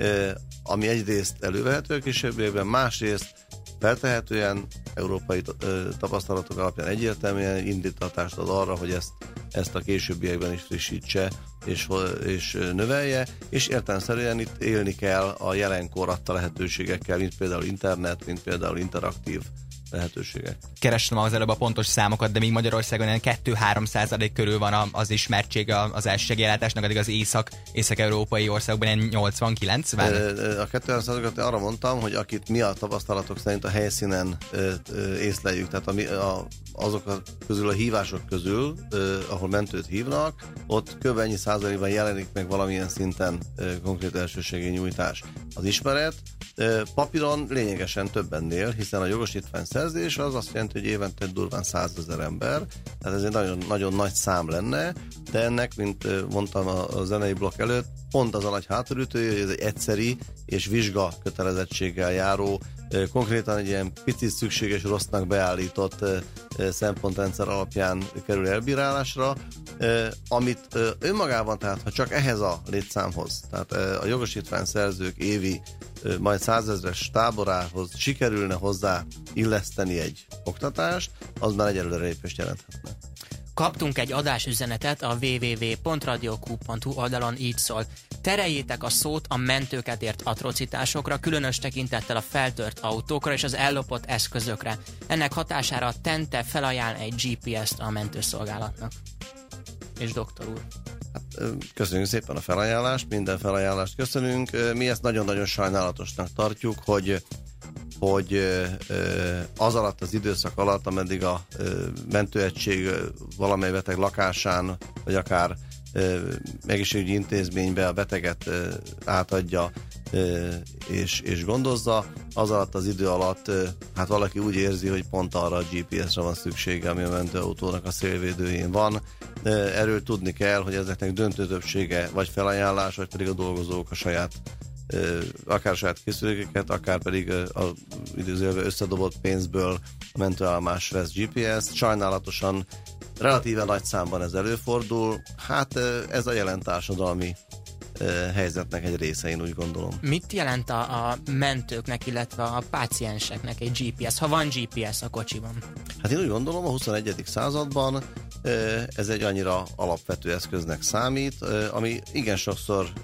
Speaker 5: ami egyrészt elővehető a későbbiekben, másrészt feltehetően európai tapasztalatok alapján egyértelműen indítatást ad arra, hogy ezt, ezt a későbbiekben is frissítse és, és növelje, és értelemszerűen itt élni kell a jelenkor adta lehetőségekkel, mint például internet, mint például interaktív lehetőségek.
Speaker 4: Kerestem az előbb a pontos számokat, de még Magyarországon ilyen kettő-három százalék körül van az ismertsége az elsősegélyellátásnak, addig az észak, észak-európai országokban ilyen nyolcvan-kilencven.
Speaker 5: A kettő-három százalékot arra mondtam, hogy akit mi a tapasztalatok szerint a helyszínen észleljük, tehát a, a, azok közül a hívások közül, ahol mentőt hívnak, ott kb. Ennyi százalékban jelenik meg valamilyen szinten konkrét elsősegélynyújtás. Az ismeret papíron lényegesen több ennél, hiszen a jogosítvány szerzés az azt jelenti, hogy évente durván százezer ember, tehát ez egy nagyon, nagyon nagy szám lenne, de ennek, mint mondtam a zenei blokk előtt, pont az a nagy hátulütője, hogy ez egy egyszeri és vizsga kötelezettséggel járó, konkrétan egy ilyen picit szükséges rossznak beállított szempontrendszer alapján kerül elbírálásra, amit önmagában, tehát ha csak ehhez a létszámhoz, tehát a jogosítvány szerzők évi majd százezres táborához sikerülne hozzá illeszteni egy oktatást, az már egyelőre lépést jelenthetne.
Speaker 3: Kaptunk egy adásüzenetet a double-u double-u double-u pont radio q pont hu oldalon, így szól. Tereljétek a szót a mentőket ért atrocitásokra, különös tekintettel a feltört autókra és az ellopott eszközökre. Ennek hatására a Tente felajánl egy gé pé est a mentőszolgálatnak. És doktor úr?
Speaker 5: Hát, köszönjük szépen a felajánlást, minden felajánlást köszönünk. Mi ezt nagyon-nagyon sajnálatosnak tartjuk, hogy hogy az alatt az időszak alatt, ameddig a mentőegység valamely beteg lakásán, vagy akár egészségügyi intézménybe a beteget átadja, és, és gondozza. Az alatt az idő alatt hát valaki úgy érzi, hogy pont arra a gé pé es-re van szüksége, ami a mentőautónak a szélvédőjén van. Erről tudni kell, hogy ezeknek döntő többsége vagy felajánlás, vagy pedig a dolgozók a saját akár saját készülékeket, akár pedig a időzőjelben összedobott pénzből a mentőállomás vesz gé pé es-t. Sajnálatosan relatíve nagy számban ez előfordul. Hát ez a jelen társadalmi helyzetnek egy része, én úgy gondolom.
Speaker 3: Mit jelent a, a mentőknek, illetve a pácienseknek egy gé pé es, ha van gé pé es a kocsiban?
Speaker 5: Hát én úgy gondolom, a huszonegyedik században ez egy annyira alapvető eszköznek számít, ami igen sokszor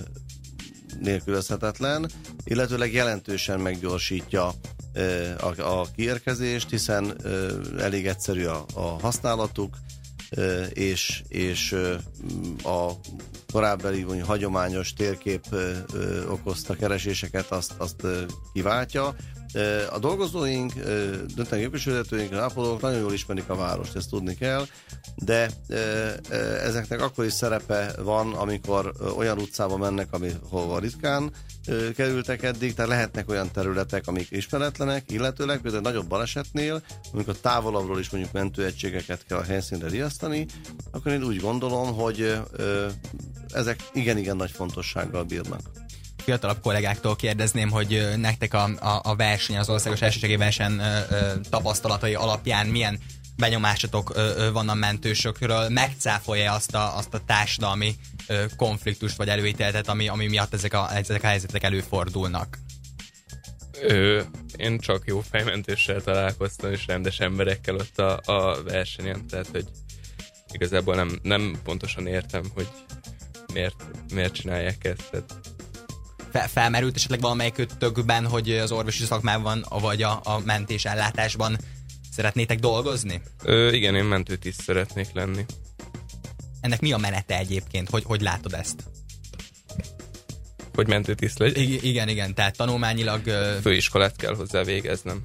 Speaker 5: nélkülözhetetlen, illetőleg jelentősen meggyorsítja a, a kiérkezést, hiszen elég egyszerű a, a használatuk, és, és a korábbi vagy hagyományos térkép okozta kereséseket azt, azt kiváltja. A dolgozóink, döntően képviselőtőink, a ápolók nagyon jól ismerik a várost, ezt tudni kell, de ezeknek akkor is szerepe van, amikor olyan utcába mennek, ahova ritkán kerültek eddig, tehát lehetnek olyan területek, amik ismeretlenek, illetőleg például nagyobb balesetnél, amikor távolabbról is mondjuk mentőegységeket kell a helyszínre riasztani, akkor én úgy gondolom, hogy ezek igen-igen nagy fontossággal bírnak.
Speaker 4: Fiatalabb kollégáktól kérdezném, hogy nektek a, a, a verseny, az országos elsőségi verseny tapasztalatai alapján milyen benyomásatok ö, ö, van a mentősökről, megcáfolja azt a, azt a társadalmi ö, konfliktust vagy előítéletet, ami, ami miatt ezek a, ezek a helyzetek előfordulnak?
Speaker 9: Ö, én csak jó fejmentőssel találkoztam, és rendes emberekkel ott a, a versenyen, tehát hogy igazából nem, nem pontosan értem, hogy miért, miért csinálják ezt. Tehát
Speaker 4: Fel, felmerült esetleg valamelyikőtökben, hogy az orvosi szakmában, vagy a, a mentésellátásban szeretnétek dolgozni?
Speaker 9: Ö, igen, én mentőtiszt szeretnék lenni.
Speaker 4: Ennek mi a menete egyébként? Hogy, hogy látod ezt?
Speaker 9: Hogy mentőtiszt legyek?
Speaker 4: I- igen, igen, tehát tanulmányilag... Ö...
Speaker 9: Főiskolát kell hozzá végeznem.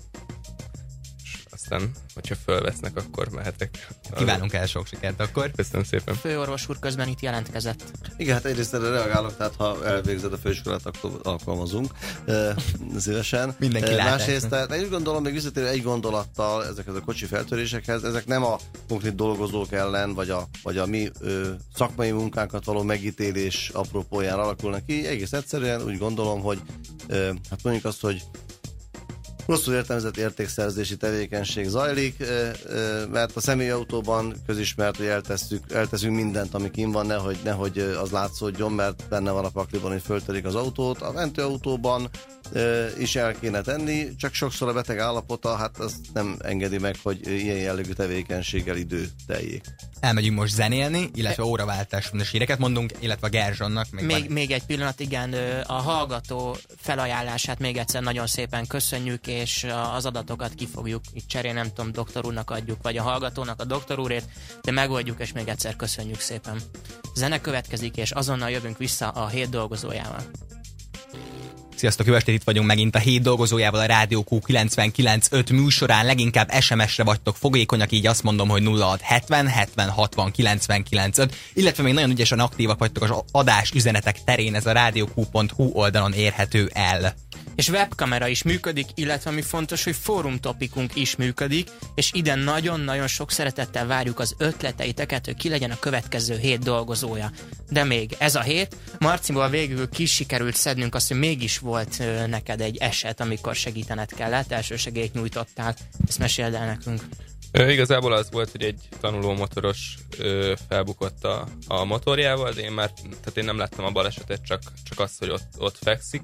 Speaker 9: És aztán, hogyha fölvesznek, akkor mehetek.
Speaker 4: Kívánunk el sok sikert akkor.
Speaker 9: Köszönöm szépen.
Speaker 3: Főorvos úr közben itt jelentkezett.
Speaker 5: Igen, hát egyrészt erre reagálok, tehát ha elvégzed a főiskolát, akkor alkalmazunk e, szívesen.
Speaker 4: Mindenki
Speaker 5: e,
Speaker 4: lát
Speaker 5: Másrészt, tehát én úgy gondolom, még visszatérő egy gondolattal ezekhez a kocsi feltörésekhez, ezek nem a konkrét dolgozók ellen, vagy a, vagy a mi ö, szakmai munkánkat való megítélés apropóján alakulnak ki. Egész egyszerűen úgy gondolom, hogy ö, hát mondjuk azt, hogy rosszul értelmezett értékszerzési tevékenység zajlik, mert a személyautóban közismert, hogy eltesszük, elteszünk mindent, ami kint van, nehogy, nehogy az látszódjon, mert benne van a pakliban, hogy föltörik az autót. A mentőautóban is el kéne tenni, csak sokszor a beteg állapota, hát azt nem engedi meg, hogy ilyen jellegű tevékenységgel idő teljék.
Speaker 4: Elmegyünk most zenélni, illetve óraváltáson és híreket mondunk, illetve a Gerzsonnak. Még,
Speaker 3: még, még egy pillanat, igen, a hallgató felajánlását még egyszer nagyon szépen köszönjük, és az adatokat ki fogjuk itt cserélni, nem tudom, doktor úrnak adjuk, vagy a hallgatónak a doktor úrét, de megoldjuk, és még egyszer köszönjük szépen. Zene következik, és azonnal jövünk vissza a hét dolgozójával.
Speaker 4: Sziasztok, jó estét, itt vagyunk megint a hét dolgozójával a Rádió Q kilencvenkilenc öt műsorán. Leginkább es em es-re vagytok fogékonyak, így azt mondom, hogy nulla hat hetven hetven hatvan kilencvenkilenc öt, illetve még nagyon ügyesen aktívak vagytok az adás üzenetek terén, ez a rádióq pont hu oldalon érhető el.
Speaker 3: És webkamera is működik, illetve ami fontos, hogy fórumtopikunk is működik, és ide nagyon-nagyon sok szeretettel várjuk az ötleteiteket, hogy ki legyen a következő hét dolgozója. De még ez a hét, Marciból végül ki sikerült szednünk azt, hogy mégis volt ö, neked egy eset, amikor segítened kellett, elsősegélyt nyújtottál. Ezt meséld el nekünk.
Speaker 9: Ö, igazából az volt, hogy egy tanuló motoros ö, felbukott a, a motorjával, de én már, tehát én nem láttam a balesetet, csak, csak azt, hogy ott, ott fekszik.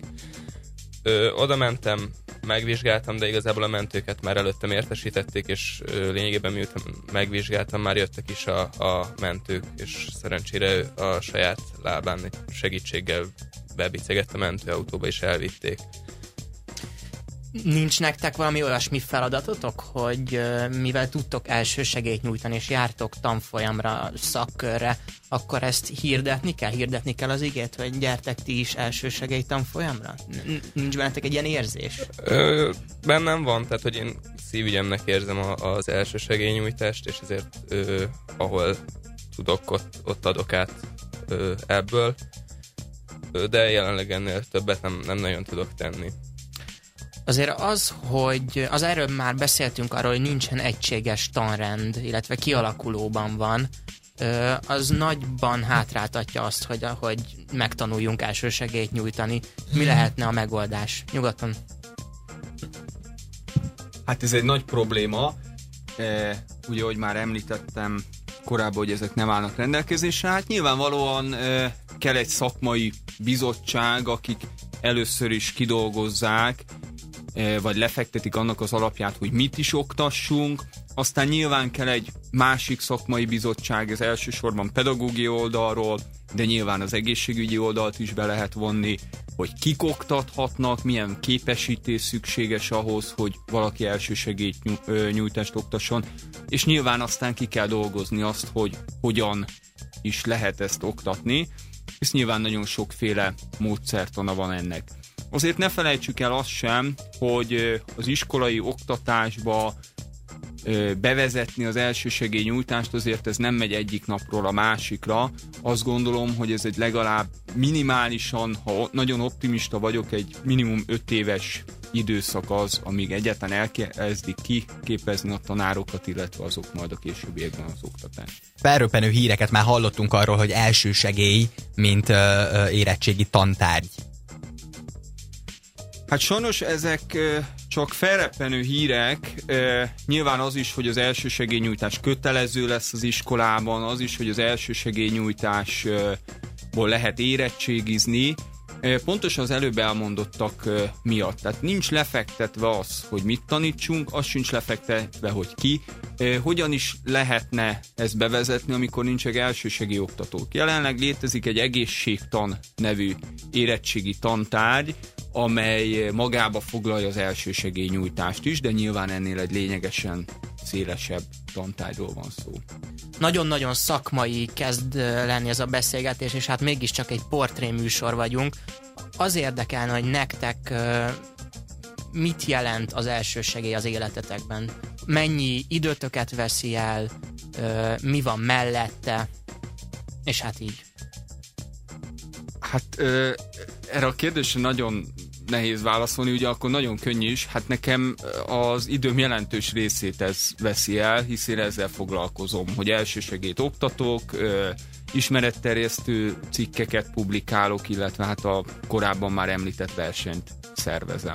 Speaker 9: Ö, oda mentem, megvizsgáltam, de igazából a mentőket már előttem értesítették, és ö, lényegében miután megvizsgáltam, már jöttek is a, a mentők, és szerencsére a saját lábán segítséggel bebicegett a mentőautóba, és elvitték.
Speaker 3: Nincs nektek valami olyasmi feladatotok, hogy uh, mivel tudtok elsősegélyt nyújtani, és jártok tanfolyamra, szakkörre, akkor ezt hirdetni kell? Hirdetni kell az igét, hogy gyertek ti is elsősegély tanfolyamra? Nincs bennetek egy ilyen érzés?
Speaker 9: Ö, bennem van, tehát hogy én szívügyemnek érzem a, az elsősegélynyújtást, és ezért ö, ahol tudok, ott, ott adok át ö, ebből. de jelenleg ennél többet nem, nem nagyon tudok tenni.
Speaker 3: Azért az, hogy az erről már beszéltünk arról, hogy nincsen egységes tanrend, illetve kialakulóban van, az nagyban hátráltatja azt, hogy, hogy megtanuljunk elsősegélyt nyújtani. Mi lehetne a megoldás? Nyugodtan.
Speaker 6: Hát ez egy nagy probléma. E, ugye, ahogy már említettem korábban, hogy ezek nem állnak rendelkezésre, hát nyilvánvalóan e, kell egy szakmai bizottság, akik először is kidolgozzák, e, vagy lefektetik annak az alapját, hogy mit is oktassunk, aztán nyilván kell egy másik szakmai bizottság, ez elsősorban pedagógiai oldalról, de nyilván az egészségügyi oldalt is be lehet vonni, hogy kik oktathatnak, milyen képesítés szükséges ahhoz, hogy valaki elsősegélyt nyújtást oktasson, és nyilván aztán ki kell dolgozni azt, hogy hogyan is lehet ezt oktatni, és nyilván nagyon sokféle módszertana van ennek. Azért ne felejtsük el azt sem, hogy az iskolai oktatásba bevezetni az elsősegély nyújtást, azért ez nem megy egyik napról a másikra. Azt gondolom, hogy ez egy legalább minimálisan, ha nagyon optimista vagyok, egy minimum öt éves időszak az, amíg egyáltalán elkezdik kiképezni a tanárokat, illetve azok majd a későbbiekben az oktatást.
Speaker 4: Felröppenő híreket már hallottunk arról, hogy elsősegély, mint ö, ö, érettségi tantárgy.
Speaker 6: Hát sajnos ezek csak felreppenő hírek, nyilván az is, hogy az elsősegélynyújtás kötelező lesz az iskolában, az is, hogy az elsősegélynyújtásból lehet érettségizni, pontosan az előbb elmondottak miatt. Tehát nincs lefektetve az, hogy mit tanítsunk, az sincs lefektetve, hogy ki. Hogyan is lehetne ezt bevezetni, amikor nincsenek elsősegély oktatók? Jelenleg létezik egy egészségtan nevű érettségi tantárgy, amely magába foglalja az elsősegélynyújtást is, de nyilván ennél egy lényegesen szélesebb tantárgyról van szó.
Speaker 3: Nagyon-nagyon szakmai kezd lenni ez a beszélgetés, és hát mégiscsak egy portréműsor vagyunk. Az érdekelne, hogy nektek mit jelent az elsősegély az életetekben? Mennyi időtöket veszi el, mi van mellette, és hát így.
Speaker 6: Hát ö, erre a kérdésre nagyon nehéz válaszolni, ugye akkor nagyon könnyű is. Hát nekem az időm jelentős részét ez veszi el, hiszen ezzel foglalkozom, hogy elsősegélyt oktatok, ö, ismeretterjesztő cikkeket publikálok, illetve hát a korábban már említett versenyt szervezem.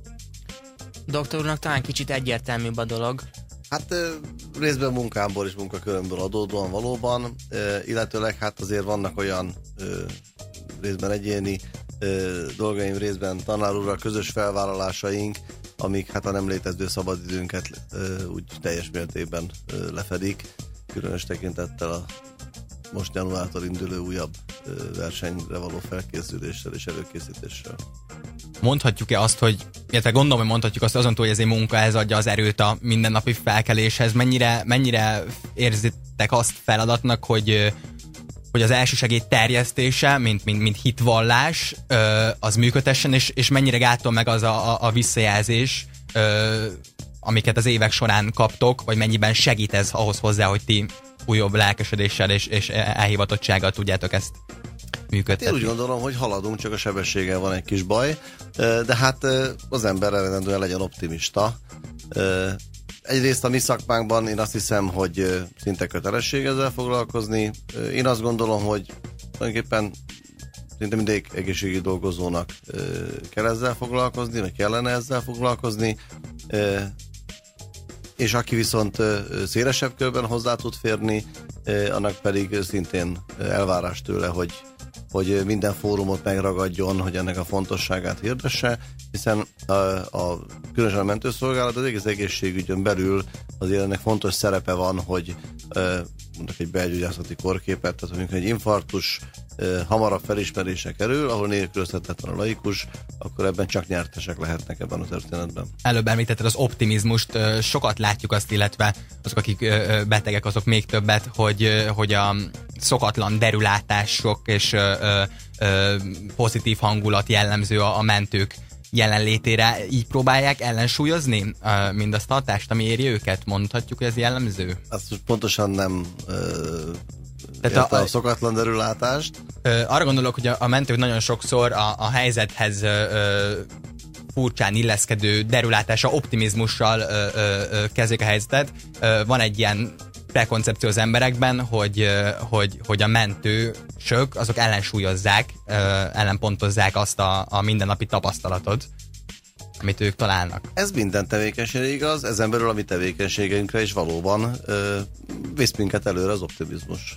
Speaker 3: Doktor úrnak talán kicsit egyértelműbb a dolog.
Speaker 5: Hát részben munkámból és munkakörömből adódóan valóban, illetőleg hát azért vannak olyan részben egyéni dolgaim, részben tanár úrral közös felvállalásaink, amik hát a nem létező szabadidőnket úgy teljes mértékben lefedik, különös tekintettel a most januártól induló újabb versenyre való felkészüléssel és előkészítéssel.
Speaker 4: Mondhatjuk-e azt, hogy, illetve gondolom, hogy mondhatjuk azt azon túl, hogy ez egy munka, ez adja az erőt a mindennapi felkeléshez. Mennyire, mennyire érzitek azt feladatnak, hogy, hogy az elsősegély terjesztése, mint, mint, mint hitvallás, az működtessen, és, és mennyire gátol meg az a, a, a visszajelzés, amiket az évek során kaptok, vagy mennyiben segít ez ahhoz hozzá, hogy ti újabb lelkesedéssel és, és elhivatottsággal tudjátok ezt működtetni.
Speaker 5: Én úgy gondolom, hogy haladunk, csak a sebességgel van egy kis baj, de hát az ember eredendően legyen optimista. Egyrészt a mi szakmánkban én azt hiszem, hogy szinte kötelesség ezzel foglalkozni. Én azt gondolom, hogy tulajdonképpen szinte mindig egészségügyi dolgozónak kell ezzel foglalkozni, vagy kellene ezzel foglalkozni, és aki viszont szélesebb körben hozzá tud férni, annak pedig szintén elvárás tőle, hogy, hogy minden fórumot megragadjon, hogy ennek a fontosságát hirdesse, hiszen a, a különösen a mentőszolgálat az egész egészségügyön belül azért ennek fontos szerepe van, hogy mondjuk egy belgyógyászati korképet, tehát amikor egy infarktus hamarabb felismerése kerül, ahol nélkülözhetetlen a laikus, akkor ebben csak nyertesek lehetnek ebben a történetben.
Speaker 4: Előbb említetted az optimizmust, sokat látjuk azt, illetve azok, akik betegek, azok még többet, hogy, hogy a szokatlan derülátások és pozitív hangulat jellemző a, a mentők jelenlétére, így próbálják ellensúlyozni mindazt a hatást, ami éri őket? Mondhatjuk, hogy ez jellemző?
Speaker 5: Azt pontosan nem ö, Tehát a, a szokatlan derülátást.
Speaker 4: Ö, arra gondolok, hogy a, a mentők nagyon sokszor a, a helyzethez ö, ö, furcsán illeszkedő derülátása, optimizmussal ö, ö, ö, kezdik a helyzetet. Ö, van egy ilyen prekoncepció az emberekben, hogy, ö, hogy, hogy a mentősök azok ellensúlyozzák, ö, ellenpontozzák azt a, a mindennapi tapasztalatot, amit ők találnak.
Speaker 5: Ez minden tevékenységre igaz, ezen belül a mi tevékenységeinkre is valóban ö, visz minket előre az optimizmus.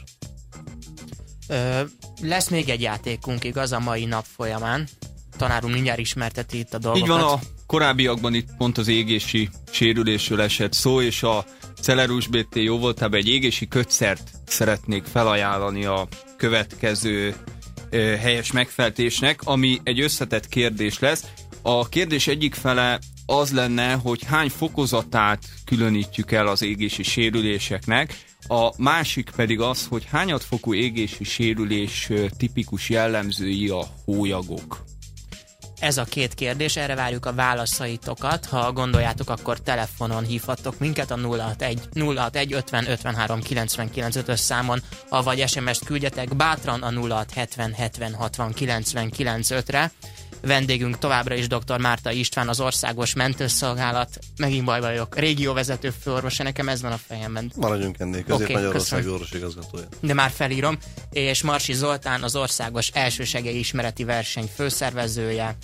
Speaker 3: Ö, lesz még egy játékunk, igaz, a mai nap folyamán. Tanár úr mindjárt ismerteti itt a dolgokat.
Speaker 6: Így van, a korábbiakban itt pont az égési sérülésről esett szó, és a Celerus bé té jó voltában egy égési kötszert szeretnék felajánlani a következő ö, helyes megfeltésnek, ami egy összetett kérdés lesz. A kérdés egyik fele az lenne, hogy hány fokozatát különítjük el az égési sérüléseknek, a másik pedig az, hogy hányadfokú égési sérülés tipikus jellemzői a hólyagok.
Speaker 3: Ez a két kérdés, erre várjuk a válaszaitokat. Ha gondoljátok, akkor telefonon hívhattok minket a nulla hatvanegy ötven ötvenhárom kilencvenkilenc ötös számon, avagy es em es-t küldjetek bátran a nulla hat hetven hetven hatvan kilencvenkilenc ötre. Vendégünk továbbra is dr. Márta István, az Országos Mentőszolgálat, megint baj vagyok, régióvezető főorvosa, nekem ez van a fejemben.
Speaker 5: Maradjunk ennél, Közép-Magyarországi orvos igazgatója.
Speaker 3: De már felírom, és Marsi Zoltán, az Országos Elsősegélyi Ismereti Verseny főszervezője.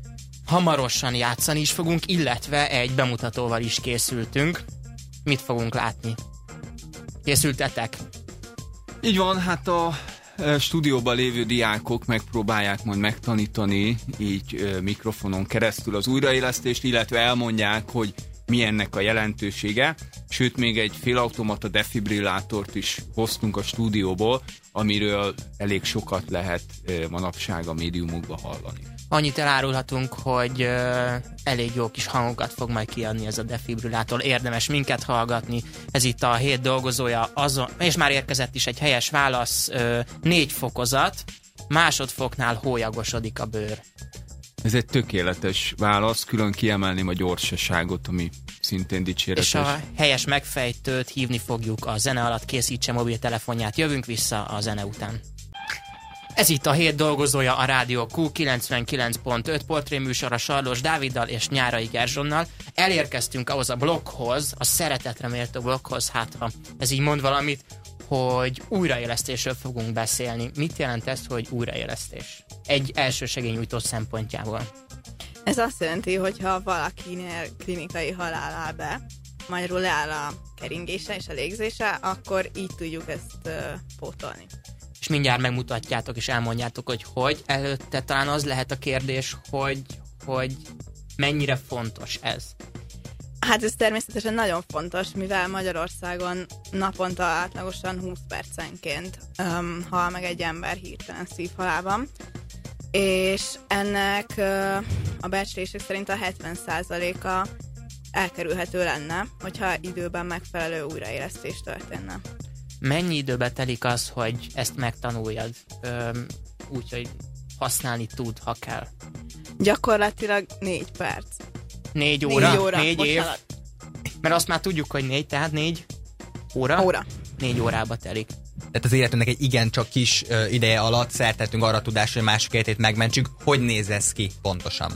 Speaker 3: Hamarosan játszani is fogunk, illetve egy bemutatóval is készültünk. Mit fogunk látni? Készültetek?
Speaker 6: Így van, hát a stúdióban lévő diákok megpróbálják majd megtanítani így mikrofonon keresztül az újraélesztést, illetve elmondják, hogy mi ennek a jelentősége. Sőt, még egy félautomata defibrillátort is hoztunk a stúdióból, amiről elég sokat lehet manapság a médiumokban hallani.
Speaker 3: Annyit elárulhatunk, hogy uh, elég jó kis hangokat fog majd kiadni ez a defibrillátor. Érdemes minket hallgatni. Ez itt a hét dolgozója, azon, és már érkezett is egy helyes válasz. Uh, négy fokozat, másodfoknál hólyagosodik a bőr.
Speaker 6: Ez egy tökéletes válasz, külön kiemelném a gyorsaságot, ami szintén dicséretes.
Speaker 3: És a helyes megfejtőt hívni fogjuk a zene alatt, készítse mobiltelefonját. Jövünk vissza a zene után. Ez itt a hét dolgozója, a Rádió Q kilencvenkilenc pont öt portréműsor a Sarlós Dáviddal és Nyárai Gerzsonnal. Elérkeztünk ahhoz a blokkhoz, a szeretetre méltó blokkhoz, hát ha ez így mond valamit, hogy újraélesztésről fogunk beszélni. Mit jelent ez, hogy újraélesztés? Egy elsősegélynyújtó szempontjából.
Speaker 7: Ez azt jelenti, hogy ha valakinél klinikai halál áll be, magyarul leáll a keringése és a légzése, akkor így tudjuk ezt uh, pótolni.
Speaker 3: És mindjárt megmutatjátok és elmondjátok, hogy hogy. Előtte talán az lehet a kérdés, hogy, hogy mennyire fontos ez.
Speaker 7: Hát ez természetesen nagyon fontos, mivel Magyarországon naponta átlagosan húsz percenként um, hal meg egy ember hirtelen szívhalálban, és ennek uh, a becslések szerint a hetven százaléka elkerülhető lenne, hogyha időben megfelelő újraélesztés történne.
Speaker 3: Mennyi időbe telik az, hogy ezt megtanuljad, úgyhogy használni tud, ha kell?
Speaker 7: Gyakorlatilag négy perc.
Speaker 3: Négy óra?
Speaker 7: Négy, óra.
Speaker 3: Négy év?
Speaker 7: Alatt.
Speaker 3: Mert azt már tudjuk, hogy négy, tehát négy óra?
Speaker 7: Óra.
Speaker 3: Négy órába telik.
Speaker 4: Tehát az életünknek egy igencsak kis uh, ideje alatt szertettünk arra a tudásra, hogy mások életét megmentsük. Hogy néz ez ki pontosan?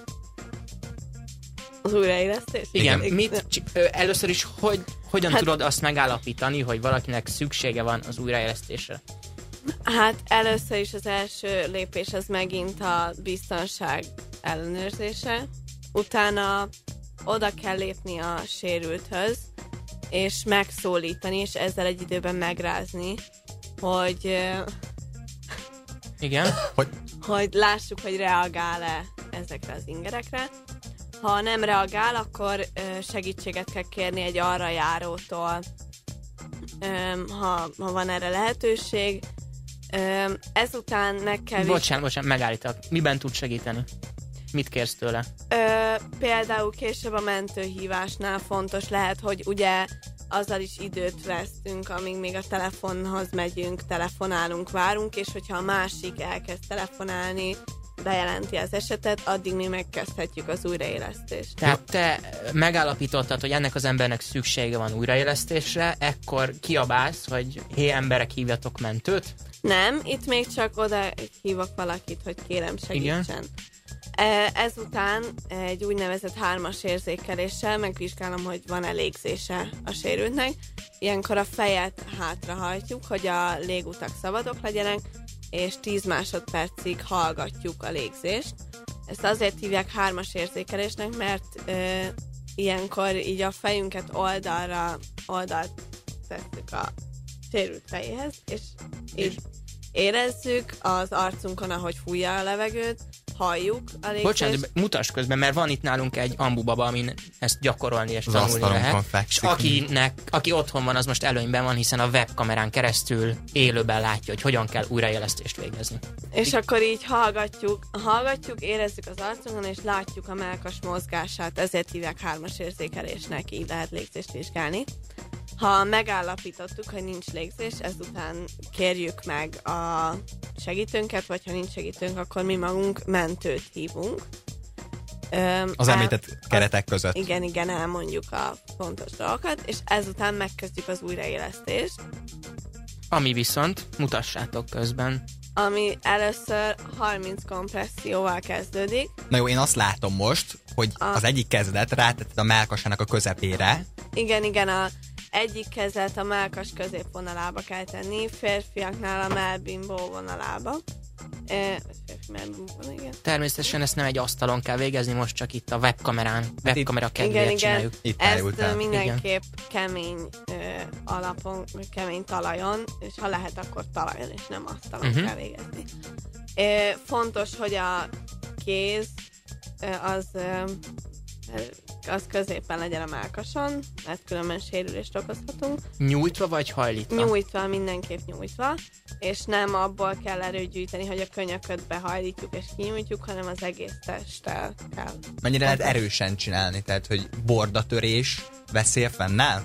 Speaker 7: Az újraélesztés?
Speaker 3: Igen.
Speaker 7: Igen.
Speaker 3: Mit, ö, először is, hogy, hogyan
Speaker 7: hát,
Speaker 3: tudod azt megállapítani, hogy valakinek szüksége van az újraélesztésre?
Speaker 8: Hát először is az első lépés az megint a biztonság ellenőrzése. Utána oda kell lépni a sérülthöz, és megszólítani, és ezzel egy időben megrázni, hogy,
Speaker 3: igen?
Speaker 4: hogy?
Speaker 8: hogy lássuk, hogy reagál-e ezekre az ingerekre. Ha nem reagál, akkor segítséget kell kérni egy arra járótól, ha, ha van erre lehetőség. Ezután meg kell...
Speaker 3: Bocsánat, bocsánat, megállítok. Miben tud segíteni? Mit kérsz tőle?
Speaker 8: Ö, például később a mentőhívásnál fontos lehet, hogy ugye azzal is időt vesztünk, amíg még a telefonhoz megyünk, telefonálunk, várunk, és hogyha a másik elkezd telefonálni, bejelenti az esetet, addig mi megkezdhetjük az újraélesztést.
Speaker 3: Tehát te megállapítottad, hogy ennek az embernek szüksége van újraélesztésre, ekkor kiabálsz, hogy hé, emberek, hívjatok mentőt?
Speaker 8: Nem, itt még csak oda hívok valakit, hogy kérem segítsen. Igen. Ezután egy úgynevezett hármas érzékeléssel megvizsgálom, hogy van-e légzése a sérültnek. Ilyenkor a fejet hátrahajtjuk, hogy a légutak szabadok legyenek, és tíz másodpercig hallgatjuk a légzést. Ezt azért hívják hármas érzékelésnek, mert ö, ilyenkor így a fejünket oldalra, oldalt tesszük a sérült fejéhez, és így érezzük az arcunkon, ahogy fújja a levegőt, halljuk a légzést.
Speaker 3: Bocsánat, mutass közben, mert van itt nálunk egy ambubaba, amin ezt gyakorolni és
Speaker 4: az
Speaker 3: tanulni lehet.
Speaker 4: Fekszik.
Speaker 3: És akinek, aki otthon van, az most előnyben van, hiszen a webkamerán keresztül élőben látja, hogy hogyan kell újraélesztést végezni.
Speaker 8: És akkor így hallgatjuk, hallgatjuk, érezzük az arcunkon, és látjuk a mellkas mozgását, ezért hívják hármas érzékelésnek, így lehet légzést vizsgálni. Ha megállapítottuk, hogy nincs légzés, ezután kérjük meg a segítőnket, vagy ha nincs segítőnk, akkor mi magunk mentőt hívunk. Öm,
Speaker 4: az említett keretek között.
Speaker 8: Igen, igen, elmondjuk a fontos dolgokat, és ezután megkezdjük az újraélesztést.
Speaker 3: Ami viszont, mutassátok közben.
Speaker 8: Ami először harminc kompresszióval kezdődik.
Speaker 4: Na jó, én azt látom most, hogy a... az egyik kezedet rátetted a mellkasának a közepére.
Speaker 8: Igen, igen, a egyik kezet a mellkas középvonalába kell tenni, férfiaknál a mellbimbó vonalába. E, mellbimbó, igen.
Speaker 3: Természetesen ezt nem egy asztalon kell végezni, most csak itt a webkamerán, webkamera kedvéért csináljuk.
Speaker 8: Itt ezt mindenképp igen. kemény ö, alapon, kemény talajon, és ha lehet, akkor talajon, és nem asztalon uh-huh. kell végezni. E, fontos, hogy a kéz ö, az... Ö, az középen legyen a mellkason, mert különben sérülést okozhatunk.
Speaker 3: Nyújtva vagy hajlítva?
Speaker 8: Nyújtva, mindenképp nyújtva, és nem abból kell erőt gyűjteni, hogy a könyököt behajlítjuk és kinyújtjuk, hanem az egész testtel kell.
Speaker 4: Mennyire lehet erősen csinálni? Tehát, hogy bordatörés veszély fennáll?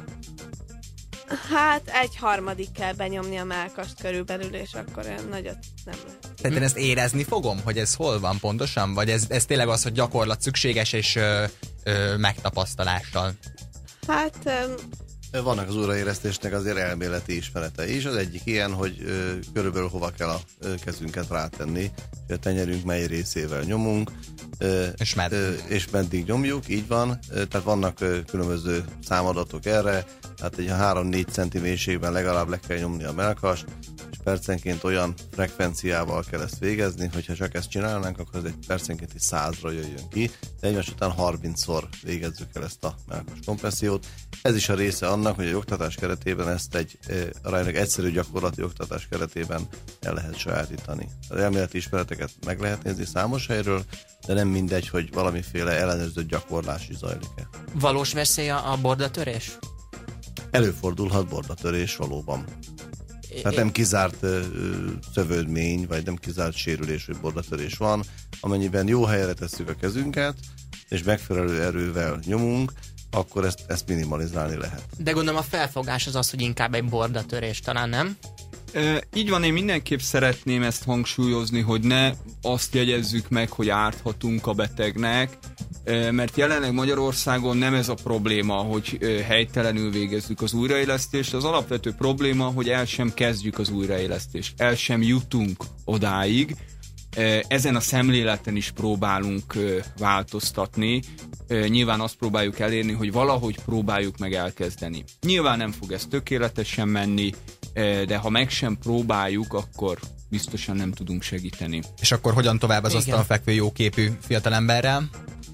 Speaker 8: Hát egy harmadik kell benyomni a mellkast körülbelül, és akkor olyan nagyot nem lehet.
Speaker 4: Tehát én ezt érezni fogom, hogy ez hol van pontosan? Vagy ez, ez tényleg az, hogy gyakorlat szükséges és ö, ö, megtapasztalással?
Speaker 8: Hát... Um...
Speaker 5: Vannak az újraélesztésnek azért elméleti ismeretei is. Az egyik ilyen, hogy ö, körülbelül hova kell a ö, kezünket rátenni, hogy a tenyerünk mely részével nyomunk, ö,
Speaker 4: és, meddig.
Speaker 5: Ö, és meddig nyomjuk, így van. Ö, tehát vannak ö, különböző számadatok erre, tehát egy három-négy centi mélységben legalább le kell nyomni a mellkast, és percenként olyan frekvenciával kell ezt végezni, hogyha csak ezt csinálnánk, akkor ez egy percenként egy százra jöjjön ki, de egymás után harmincszor végezzük el ezt a mellkas kompressziót. Ez is a része annak, hogy a oktatás keretében ezt egy aránylag egyszerű gyakorlati oktatás keretében el lehet sajátítani. Az elméleti ismereteket meg lehet nézni számos helyről, de nem mindegy, hogy valamiféle ellenőrzött gyakorlás is zajlik-e.
Speaker 3: Valós veszély a bordatörés?
Speaker 5: Előfordulhat bordatörés valóban. Tehát nem kizárt ö, szövődmény, vagy nem kizárt sérülés, hogy bordatörés van. Amennyiben jó helyre tesszük a kezünket, és megfelelő erővel nyomunk, akkor ezt, ezt minimalizálni lehet.
Speaker 3: De gondolom a felfogás az az, hogy inkább egy bordatörés, talán nem?
Speaker 6: E, így van, én mindenképp szeretném ezt hangsúlyozni, hogy ne azt jegyezzük meg, hogy árthatunk a betegnek, e, mert jelenleg Magyarországon nem ez a probléma, hogy e, helytelenül végezzük az újraélesztést. Az alapvető probléma, hogy el sem kezdjük az újraélesztést, el sem jutunk odáig. Ezen a szemléleten is próbálunk változtatni. Nyilván azt próbáljuk elérni, hogy valahogy próbáljuk meg elkezdeni. Nyilván nem fog ez tökéletesen menni, de ha meg sem próbáljuk, akkor biztosan nem tudunk segíteni.
Speaker 4: És akkor hogyan tovább az asztalon fekvő jóképű fiatalemberrel?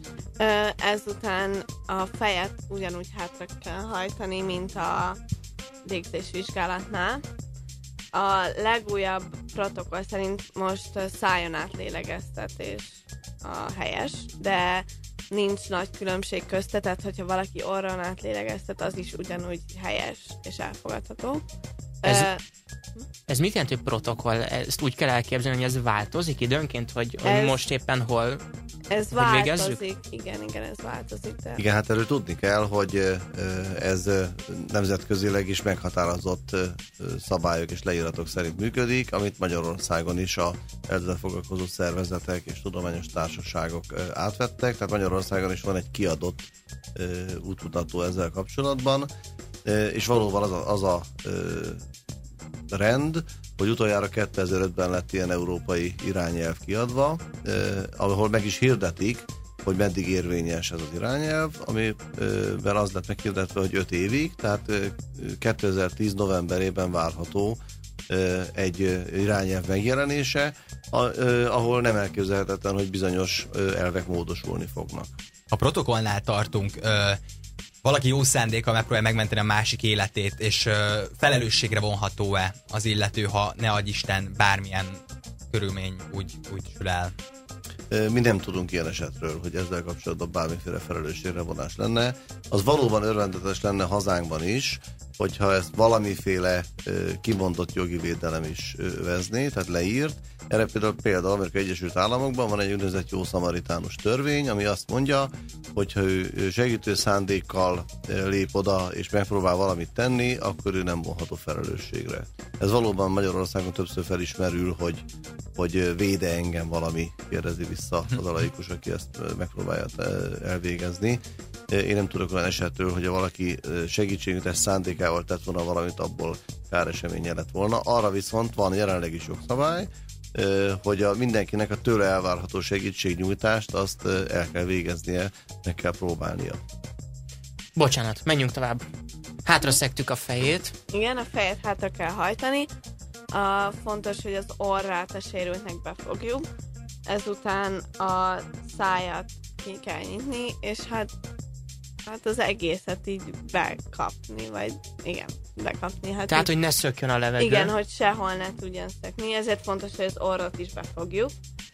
Speaker 8: Ezután a fejet ugyanúgy hátra kell hajtani, mint a légzésvizsgálatnál. A legújabb protokoll szerint most szájon át lélegeztetés a helyes, de nincs nagy különbség közte, tehát hogyha valaki orron át lélegeztet, az is ugyanúgy helyes és elfogadható.
Speaker 3: Ez,
Speaker 8: Ö,
Speaker 3: ez mit jelent, hogy protokoll? Ezt úgy kell elképzelni, hogy ez változik időnként, hogy, hogy
Speaker 8: Ez-
Speaker 3: most éppen hol,
Speaker 8: Ez
Speaker 3: hogy végezzük?
Speaker 8: változik. Igen, igen, ez változik. De...
Speaker 5: Igen, hát erről tudni kell, hogy ö, ez ö, nemzetközileg is meghatározott ö, szabályok és leíratok szerint működik, amit Magyarországon is a ezzel foglalkozó szervezetek és tudományos társaságok ö, átvettek, tehát Magyarországon is van egy kiadott ö, útmutató ezzel kapcsolatban, ö, és valóban az a, az a ö, rend, hogy utoljára kétezer-ötben lett ilyen európai irányelv kiadva, eh, ahol meg is hirdetik, hogy meddig érvényes ez az irányelv, amiben az lett meghirdetve, hogy öt évig, tehát eh, kétezer-tíz novemberében várható eh, egy eh, irányelv megjelenése, a, eh, ahol nem elképzelhetetlen, hogy bizonyos eh, elvek módosulni fognak.
Speaker 4: A protokollnál tartunk, ö, valaki jó szándékkal megpróbálja megmenteni a másik életét, és ö, felelősségre vonható-e az illető, ha ne adj Isten bármilyen körülmény úgy, úgy sül el?
Speaker 5: Mi nem tudunk ilyen esetről, hogy ezzel kapcsolatban bármiféle felelősségre vonás lenne. Az valóban örvendetes lenne hazánkban is, hogyha ezt valamiféle kimondott jogi védelem is vezné, tehát leírt. Erre például például Amerikai Egyesült Államokban van egy úgynevezett jó szamaritánus törvény, ami azt mondja, hogyha ő segítő szándékkal lép oda és megpróbál valamit tenni, akkor ő nem vonható felelősségre. Ez valóban Magyarországon többször felismerül, hogy, hogy véde engem valami, kérdezi vissza az a laikus, aki ezt megpróbálja elvégezni. Én nem tudok olyan esetről, hogy valaki segítségnyújtás szándékával tett volna valamit, abból káreseménye lett volna. Arra viszont van jelenleg is jogszabály, hogy a mindenkinek a tőle elvárható segítségnyújtást azt el kell végeznie, meg kell próbálnia.
Speaker 3: Bocsánat, menjünk tovább. Hátra szegtük a fejét.
Speaker 8: Igen, a fejet hátra kell hajtani. A fontos, hogy az orrát a sérültnek befogjuk. Ezután a száját ki kell nyitni, és hát, hát az egészet így bekapni, vagy igen, bekapni. Hát
Speaker 3: Tehát,
Speaker 8: így,
Speaker 3: hogy ne szökjön a levegő.
Speaker 8: igen, hogy sehol ne tudjon szökni, ezért fontos, hogy az orrot is befogjuk.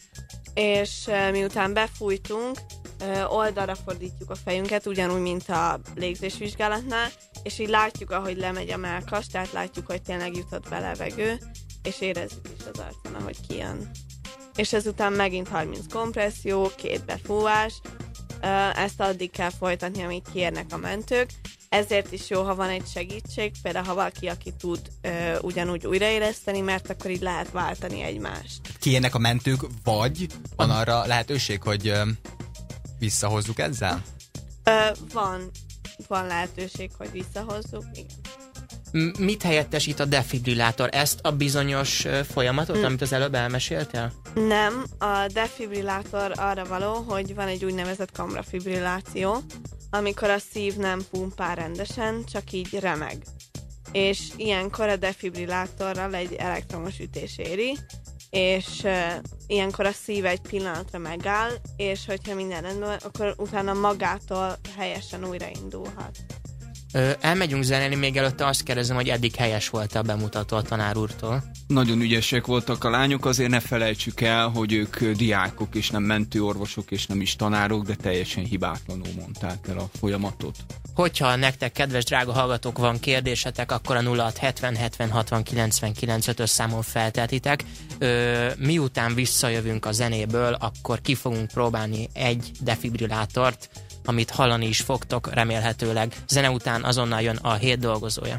Speaker 8: És uh, miután befújtunk, uh, oldalra fordítjuk a fejünket, ugyanúgy, mint a légzésvizsgálatnál, és így látjuk, ahogy lemegy a mellkas, tehát látjuk, hogy tényleg jutott be levegő, és érezzük is az arcon, ahogy kijön. És ezután megint harminc kompresszió, két befúvás, uh, ezt addig kell folytatni, amíg kiérnek a mentők. Ezért is jó, ha van egy segítség, például ha valaki, aki tud uh, ugyanúgy újraéleszteni, mert akkor így lehet váltani egymást.
Speaker 4: Kiérnek a mentők, vagy van arra lehetőség, hogy ö, visszahozzuk ezzel?
Speaker 8: Uh, van, van lehetőség, hogy visszahozzuk, igen.
Speaker 3: M- mit helyettesít a defibrillátor? Ezt a bizonyos ö, folyamatot,
Speaker 8: Hm.
Speaker 3: amit az előbb elmeséltél?
Speaker 8: Nem, a defibrillátor arra való, hogy van egy úgynevezett kamrafibrilláció, amikor a szív nem pumpál rendesen, csak így remeg. És ilyenkor a defibrillátorral egy elektromos ütés éri, és uh, ilyenkor a szív egy pillanatra megáll, és hogyha minden rendben van, akkor utána magától helyesen újraindulhat.
Speaker 3: Ö, elmegyünk zenélni, még előtte azt kérdezem, hogy eddig helyes volt a bemutató a tanár úrtól.
Speaker 6: Nagyon ügyesek voltak a lányok, azért ne felejtsük el, hogy ők diákok, és nem mentőorvosok, és nem is tanárok, de teljesen hibátlanul mondták el a folyamatot.
Speaker 3: Hogyha nektek, kedves drága hallgatók, van kérdésetek, akkor a nulla hat hetven hetven hatvan kilencvenkilenc ötös számon feltehetitek. Ö, miután visszajövünk a zenéből, akkor ki fogunk próbálni egy defibrillátort, amit hallani is fogtok remélhetőleg. Zene után azonnal jön a hét dolgozója.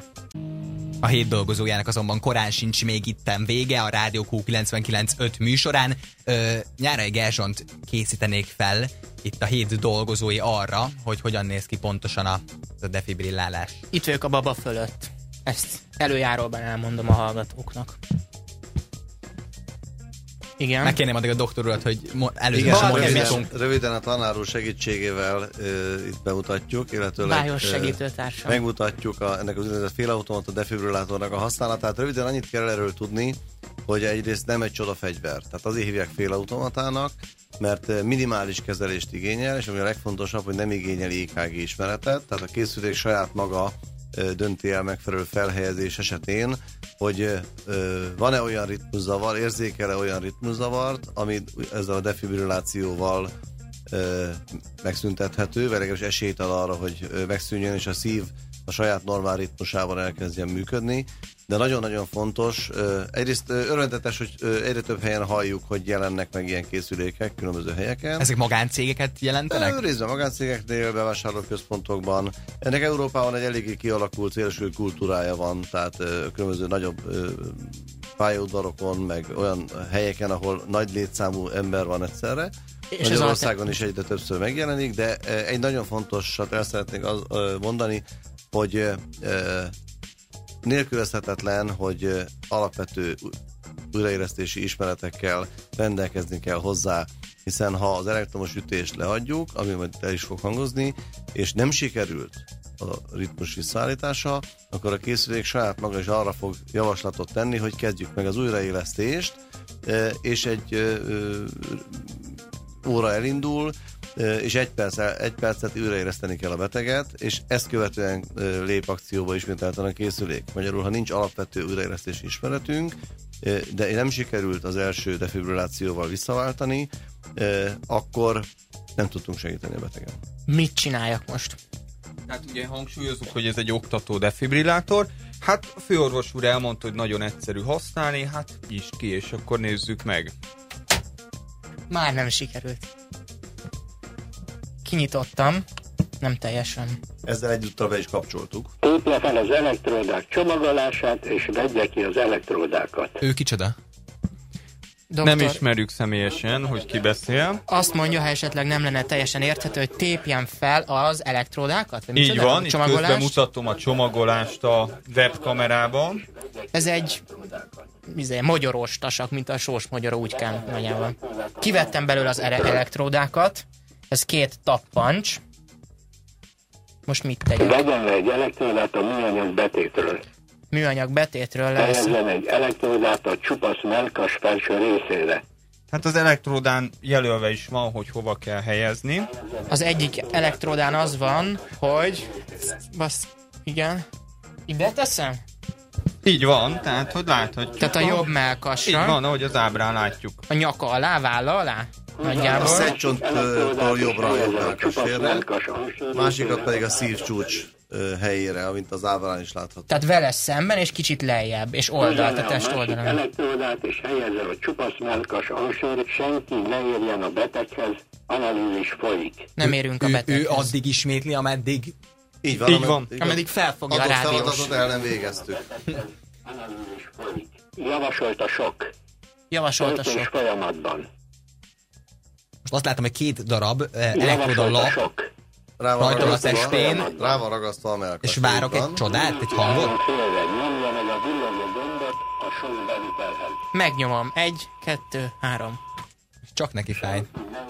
Speaker 4: A hét dolgozójának azonban korán sincs még itten vége a Rádió Q kilencvenkilenc öt műsorán. Ö, Nyárai Gerzsont készítenék fel itt a hét dolgozói arra, hogy hogyan néz ki pontosan a, a defibrillálás.
Speaker 3: Itt vagyok a baba fölött. Ezt előjáróban elmondom a hallgatóknak. Igen.
Speaker 4: Megkérném addig a doktor urat, hogy mo- először
Speaker 5: Igen,
Speaker 4: mondja,
Speaker 5: röviden,
Speaker 4: mit fogunk.
Speaker 5: röviden a tanár úr segítségével ö, itt bemutatjuk, illetőleg
Speaker 3: Bájos
Speaker 5: ö,
Speaker 3: segítőtársam.
Speaker 5: megmutatjuk a, ennek az úgynevezett félautomata defibrillátornak a használatát. Röviden annyit kell erről tudni, hogy egyrészt nem egy csoda fegyver. Tehát azért hívják félautomatának, mert minimális kezelést igényel, és ami a legfontosabb, hogy nem igényel é ká gé ismeretet, tehát a készülék saját maga ö, dönti el megfelelő felhelyezés esetén, hogy ö, van-e olyan ritmuszavar, érzékel-e olyan ritmuszavart, ami ezzel a defibrillációval ö, megszüntethető, vagy legalábbis esélyt ad arra, hogy ö, megszűnjön, és a szív a saját normál ritmusában elkezdjen működni. de nagyon-nagyon fontos. Egyrészt örvendetes, hogy egyre több helyen halljuk, hogy jelennek meg ilyen készülékek különböző helyeken.
Speaker 4: Ezek magáncégeket jelentenek?
Speaker 5: Részben magáncégeknél, bevásárlóközpontokban. Ennek Európában egy eléggé kialakult széleső kultúrája van, tehát különböző nagyobb pályaudvarokon, meg olyan helyeken, ahol nagy létszámú ember van egyszerre. És Magyarországon is egyre többször megjelenik, de egy nagyon fontosat el szeretnék az, mondani, hogy nélkülözhetetlen, hogy alapvető újraélesztési ismeretekkel rendelkezni kell hozzá, hiszen ha az elektromos ütést lehagyjuk, ami majd el is fog hangozni, és nem sikerült a ritmus visszaállítása, akkor a készülék saját maga is arra fog javaslatot tenni, hogy kezdjük meg az újraélesztést, és egy óra elindul, és egy, perc, egy percet újraéleszteni kell a beteget, és ezt követően lép akcióba ismételten a készülék. Magyarul, ha nincs alapvető újraélesztési ismeretünk, de nem sikerült az első defibrillációval visszaváltani, akkor nem tudtunk segíteni a betegen.
Speaker 3: Mit csináljak most?
Speaker 6: Hát ugye hangsúlyozzuk, hogy ez egy oktató defibrillátor. Hát a főorvos úr elmondta, hogy nagyon egyszerű használni, hát nyisd ki, és akkor nézzük meg.
Speaker 3: Már nem sikerült. Kinyitottam, nem teljesen.
Speaker 5: Ezzel egyúttal be is kapcsoltuk.
Speaker 10: Tépje fel az elektródák csomagolását, és vegye ki az elektródákat.
Speaker 4: Ő kicsoda?
Speaker 3: Doktor,
Speaker 6: nem ismerjük személyesen, hogy ki beszél.
Speaker 3: Azt mondja, ha esetleg nem lenne teljesen érthető, hogy tépjem fel az elektródákat?
Speaker 6: Így micsoda? Van, itt közben mutatom a csomagolást a webkamerában.
Speaker 3: Ez egy izé, magyarós tasak, mint a sós magyara, úgy kell nagyjából. Kivettem belőle az elektródákat, ez két tappancs. Most mit tegyek?
Speaker 10: Vegyen le egy elektródát a műanyag betétről.
Speaker 3: Műanyag betétről lesz.
Speaker 10: Helyezzen egy elektródát a csupasz mellkas felső részére.
Speaker 6: Hát az elektródán jelölve is van, hogy hova kell helyezni.
Speaker 3: Az egyik elektródán az van, hogy... Basz, igen. Ide teszem?
Speaker 6: Így van, tehát hogy láthatjuk.
Speaker 3: Tehát a jobb mellkasra.
Speaker 6: Így van, ahogy az ábrán látjuk.
Speaker 3: A nyaka alá, válla alá? Nagyjából.
Speaker 5: A szedcsonttól jobbra a jobb mellkas félre, másikat pedig a szívcsúcs helyére, amint az ábrán is látható.
Speaker 3: Tehát vele szemben, és kicsit lejjebb, és oldalt, a test oldalán.
Speaker 10: Elektródát és helyezze a csupasz mellkas alsóra, senki ne érjen a beteghez, analízis folyik.
Speaker 3: Nem érünk a beteghez.
Speaker 4: Ő, ő addig ismétli, ameddig...
Speaker 5: Így van,
Speaker 6: Így van.
Speaker 3: Ameddig felfogja a rádiós.
Speaker 5: Adott feladatot el nem végeztük.
Speaker 10: Analízis folyik. Javasolt a sok.
Speaker 3: Javasolt a sok.
Speaker 10: Folyamatban.
Speaker 4: Most azt látom, hogy két darab elektróda lap rajta a testén.
Speaker 5: Rá van ragasztva a mellkas.
Speaker 4: És várok egy csodát, egy hangot?
Speaker 3: Megnyomom. Egy, kettő, három.
Speaker 4: Csak neki fáj.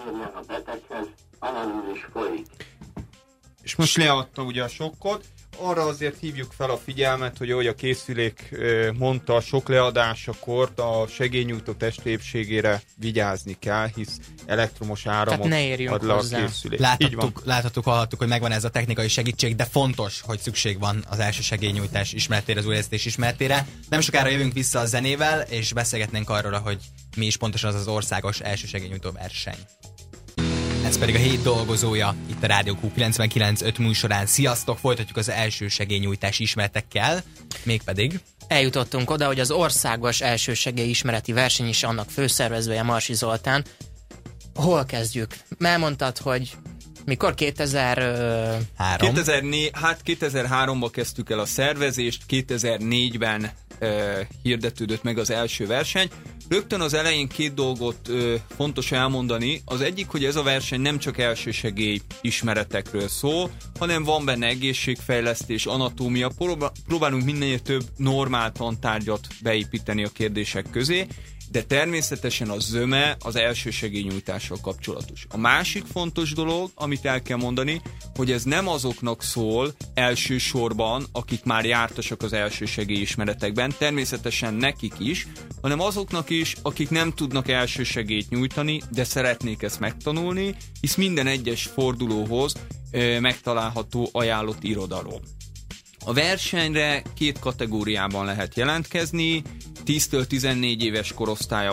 Speaker 6: És most leadta ugye a sokkot. Arra azért hívjuk fel a figyelmet, hogy ahogy a készülék mondta, a sok leadásakor a segélynyújtó testépségére vigyázni kell, hisz elektromos áramot ad le a készülék.
Speaker 4: Láthattuk, láthattuk, hallhattuk, hogy megvan ez a technikai segítség, de fontos, hogy szükség van az első segélynyújtás ismeretére, az újraélesztés ismeretére. Nem sokára jövünk vissza a zenével, és beszélgetnénk arról, hogy mi is pontosan az az országos első segélynyújtó verseny. Ez pedig a hét dolgozója itt a Rádió Q kilencvenkilenc öt műsorán. Sziasztok! Folytatjuk az első segélynyújtás ismeretekkel, mégpedig...
Speaker 3: Eljutottunk oda, hogy az országos elsősegély ismereti verseny is annak főszervezője Marsi Zoltán. Hol kezdjük? Elmondtad, hogy mikor? kétezer-három
Speaker 6: kétezer-négy, hát kétezer-háromban kezdtük el a szervezést, kétezer-négyben uh, hirdetődött meg az első verseny. Rögtön az elején két dolgot ö, fontos elmondani. Az egyik, hogy ez a verseny nem csak elsősegély ismeretekről szól, hanem van benne egészségfejlesztés, anatómia. Próbálunk minél több normál tantárgyat beépíteni a kérdések közé, de természetesen a zöme az elsősegélynyújtással kapcsolatos. A másik fontos dolog, amit el kell mondani, hogy ez nem azoknak szól elsősorban, akik már jártasak az elsősegély ismeretekben, természetesen nekik is, hanem azoknak is, akik nem tudnak elsősegélyt nyújtani, de szeretnék ezt megtanulni, hisz minden egyes fordulóhoz e, megtalálható ajánlott irodalom. A versenyre két kategóriában lehet jelentkezni, tíztől tizennégy éves korosztálya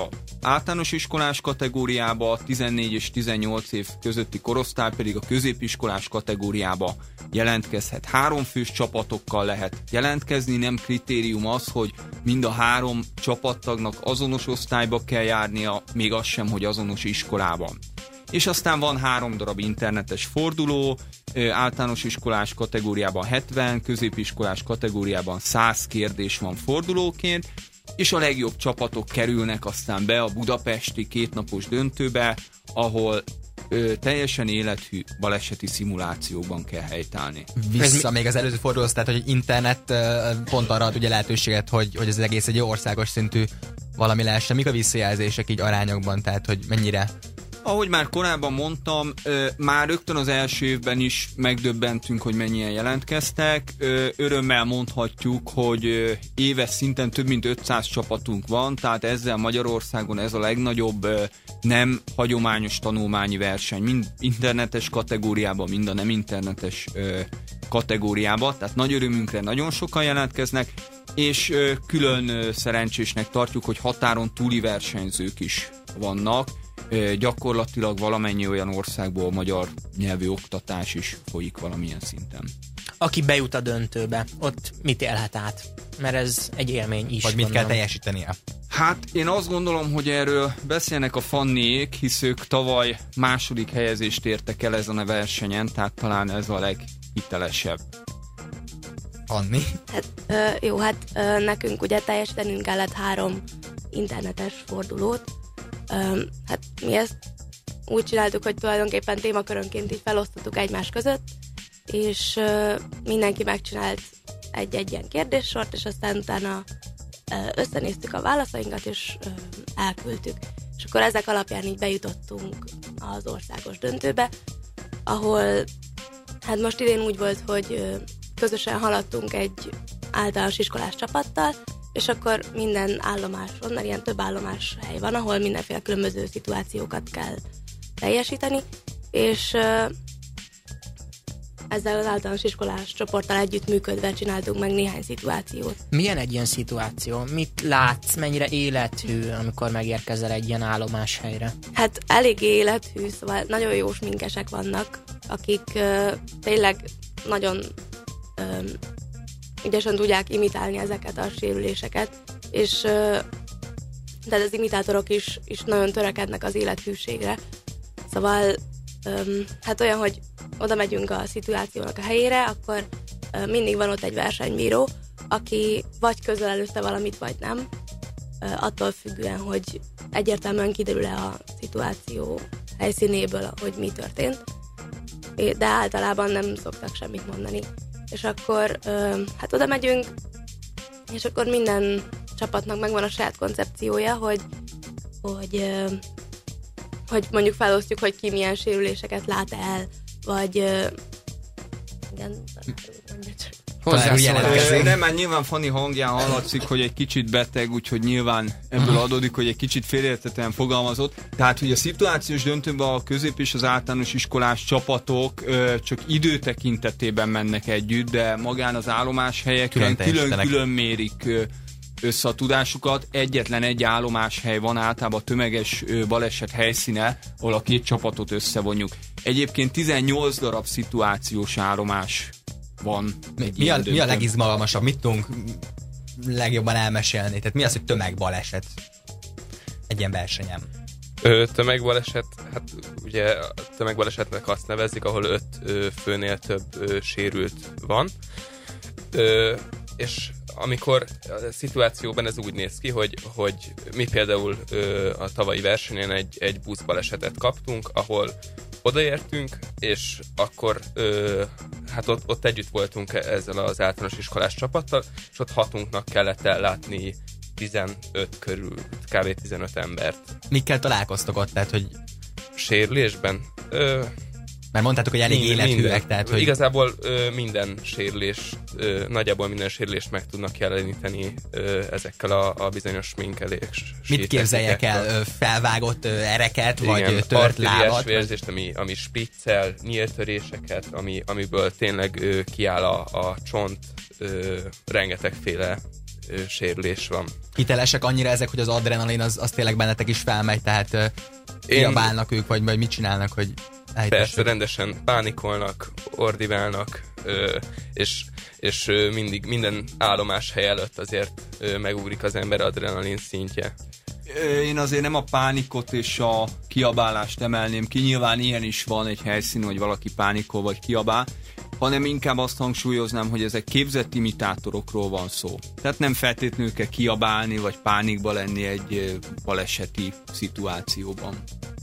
Speaker 6: általános iskolás kategóriába, tizennégy és tizennyolc év közötti korosztály pedig a középiskolás kategóriába jelentkezhet. Három fős csapatokkal lehet jelentkezni, nem kritérium az, hogy mind a három csapattagnak azonos osztályba kell járnia, még az sem, hogy azonos iskolában. És aztán van három darab internetes forduló, általános iskolás kategóriában hetven, középiskolás kategóriában száz kérdés van fordulóként, és a legjobb csapatok kerülnek aztán be a budapesti kétnapos döntőbe, ahol ö, teljesen élethű baleseti szimulációban kell helytállni.
Speaker 4: Vissza még az előző fordulóhoz, tehát hogy internet ö, pont arra ad ugye lehetőséget, hogy, hogy ez egész egy országos szintű valami lehessen. Mik a visszajelzések így arányokban, tehát hogy mennyire...
Speaker 6: Ahogy már korábban mondtam, már rögtön az első évben is megdöbbentünk, hogy mennyien jelentkeztek. Örömmel mondhatjuk, hogy éves szinten több mint ötszáz csapatunk van, tehát ezzel Magyarországon ez a legnagyobb nem hagyományos tanulmányi verseny, mind internetes kategóriában, mind a nem internetes kategóriában, tehát nagy örömünkre nagyon sokan jelentkeznek, és külön szerencsésnek tartjuk, hogy határon túli versenyzők is vannak. Gyakorlatilag valamennyi olyan országból magyar nyelvű oktatás is folyik valamilyen szinten.
Speaker 3: Aki bejut a döntőbe, ott mit élhet át? Mert ez egy élmény is.
Speaker 4: Vagy mit kell teljesítenie?
Speaker 6: Hát én azt gondolom, hogy erről beszélnek a Fanniék, hisz ők tavaly második helyezést értek el ezen a versenyen, tehát talán ez a leghitelesebb.
Speaker 4: Anni?
Speaker 11: Hát ö, jó, hát ö, nekünk ugye teljesítenünk kellett három internetes fordulót. Ö, hát mi ezt úgy csináltuk, hogy tulajdonképpen témakörönként így felosztottuk egymás között, és ö, mindenki megcsinált egy-egy ilyen kérdéssort, és aztán utána ö, összenéztük a válaszainkat, és ö, elküldtük. És akkor ezek alapján így bejutottunk az országos döntőbe, ahol hát most idén úgy volt, hogy ö, közösen haladtunk egy általános iskolás csapattal, és akkor minden állomáson, mert ilyen több állomás hely van, ahol mindenféle különböző szituációkat kell teljesíteni, és uh, ezzel az általános iskolás csoporttal együtt működve csináltunk meg néhány szituációt.
Speaker 3: Milyen egy ilyen szituáció? Mit látsz? Mennyire élethű, amikor megérkezel egy ilyen állomás helyre?
Speaker 11: Hát eléggé élethű, szóval nagyon jó sminkesek vannak, akik uh, tényleg nagyon uh, ügyesen tudják imitálni ezeket a sérüléseket, és uh, tehát az imitátorok is, is nagyon törekednek az élethűségre. Szóval um, hát olyan, hogy oda megyünk a szituációnak a helyére, akkor uh, mindig van ott egy versenybíró, aki vagy közöl előtte valamit, vagy nem, uh, attól függően, hogy egyértelműen kiderül-e a szituáció helyszínéből, hogy mi történt, de általában nem szoktak semmit mondani. És akkor uh, hát oda megyünk, és akkor minden csapatnak megvan a saját koncepciója, hogy, hogy, uh, hogy mondjuk felosztjuk, hogy ki milyen sérüléseket lát el, vagy uh, igen,
Speaker 6: nem, már nyilván Fanni hangján hallatszik, hogy egy kicsit beteg, úgyhogy nyilván ebből adódik, hogy egy kicsit félreérthetően fogalmazott. Tehát, hogy a szituációs döntőben a közép és az általános iskolás csapatok ö, csak idő tekintetében mennek együtt, de magán az állomás helyeken külön-külön mérik ö, össze a tudásukat. Egyetlen egy állomás hely van, általában a tömeges ö, baleset helyszíne, ahol a két csapatot összevonjuk. Egyébként tizennyolc darab szituációs állomás van.
Speaker 4: Mi a, mi a legizgalmasabb? Mit tudunk legjobban elmesélni? Tehát mi az, hogy tömegbaleset egy ilyen versenyen?
Speaker 9: Ö, tömegbaleset, hát ugye a tömegbalesetnek azt nevezik, ahol öt ö, főnél több ö, sérült van. Ö, és amikor a szituációban ez úgy néz ki, hogy, hogy mi például ö, a tavalyi versenyen egy, egy buszbalesetet kaptunk, ahol odaértünk, és akkor ö, hát ott, ott együtt voltunk ezzel az általános iskolás csapattal, és ott hatunknak kellett ellátni tizenöt körül, kb. tizenöt embert.
Speaker 4: Mikkel találkoztok ott? Tehát, hogy...
Speaker 9: Sérülésben? Ö,
Speaker 4: Mert mondtátok, hogy elég
Speaker 9: minden,
Speaker 4: élethűek.
Speaker 9: minden.
Speaker 4: Tehát, hogy...
Speaker 9: Igazából ö, minden sérülés, ö, nagyjából minden sérülést meg tudnak jeleníteni ö, ezekkel a, a bizonyos minkelés.
Speaker 4: Mit képzeljek el? Ö, felvágott ö, ereket,
Speaker 9: igen,
Speaker 4: vagy tört lábat?
Speaker 9: vérzést, ami, ami spriccel, nyíltöréseket, ami, amiből tényleg ö, kiáll a, a csont, ö, rengetegféle ö, sérülés van.
Speaker 12: Hitelesek annyira ezek, hogy az adrenalin az, az tényleg bennetek is felmegy, tehát ö, kiabálnak ők, vagy, vagy mit csinálnak, hogy
Speaker 9: Persze, rendesen pánikolnak, ordibálnak, ö, és, és ö, mindig minden állomás hely előtt azért ö, megugrik az ember adrenalin szintje.
Speaker 6: Én azért nem a pánikot és a kiabálást emelném ki, nyilván ilyen is van egy helyszín, hogy valaki pánikol vagy kiabál, hanem inkább azt hangsúlyoznám, hogy ezek képzett imitátorokról van szó. Tehát nem feltétlenül kell kiabálni vagy pánikba lenni egy baleseti szituációban.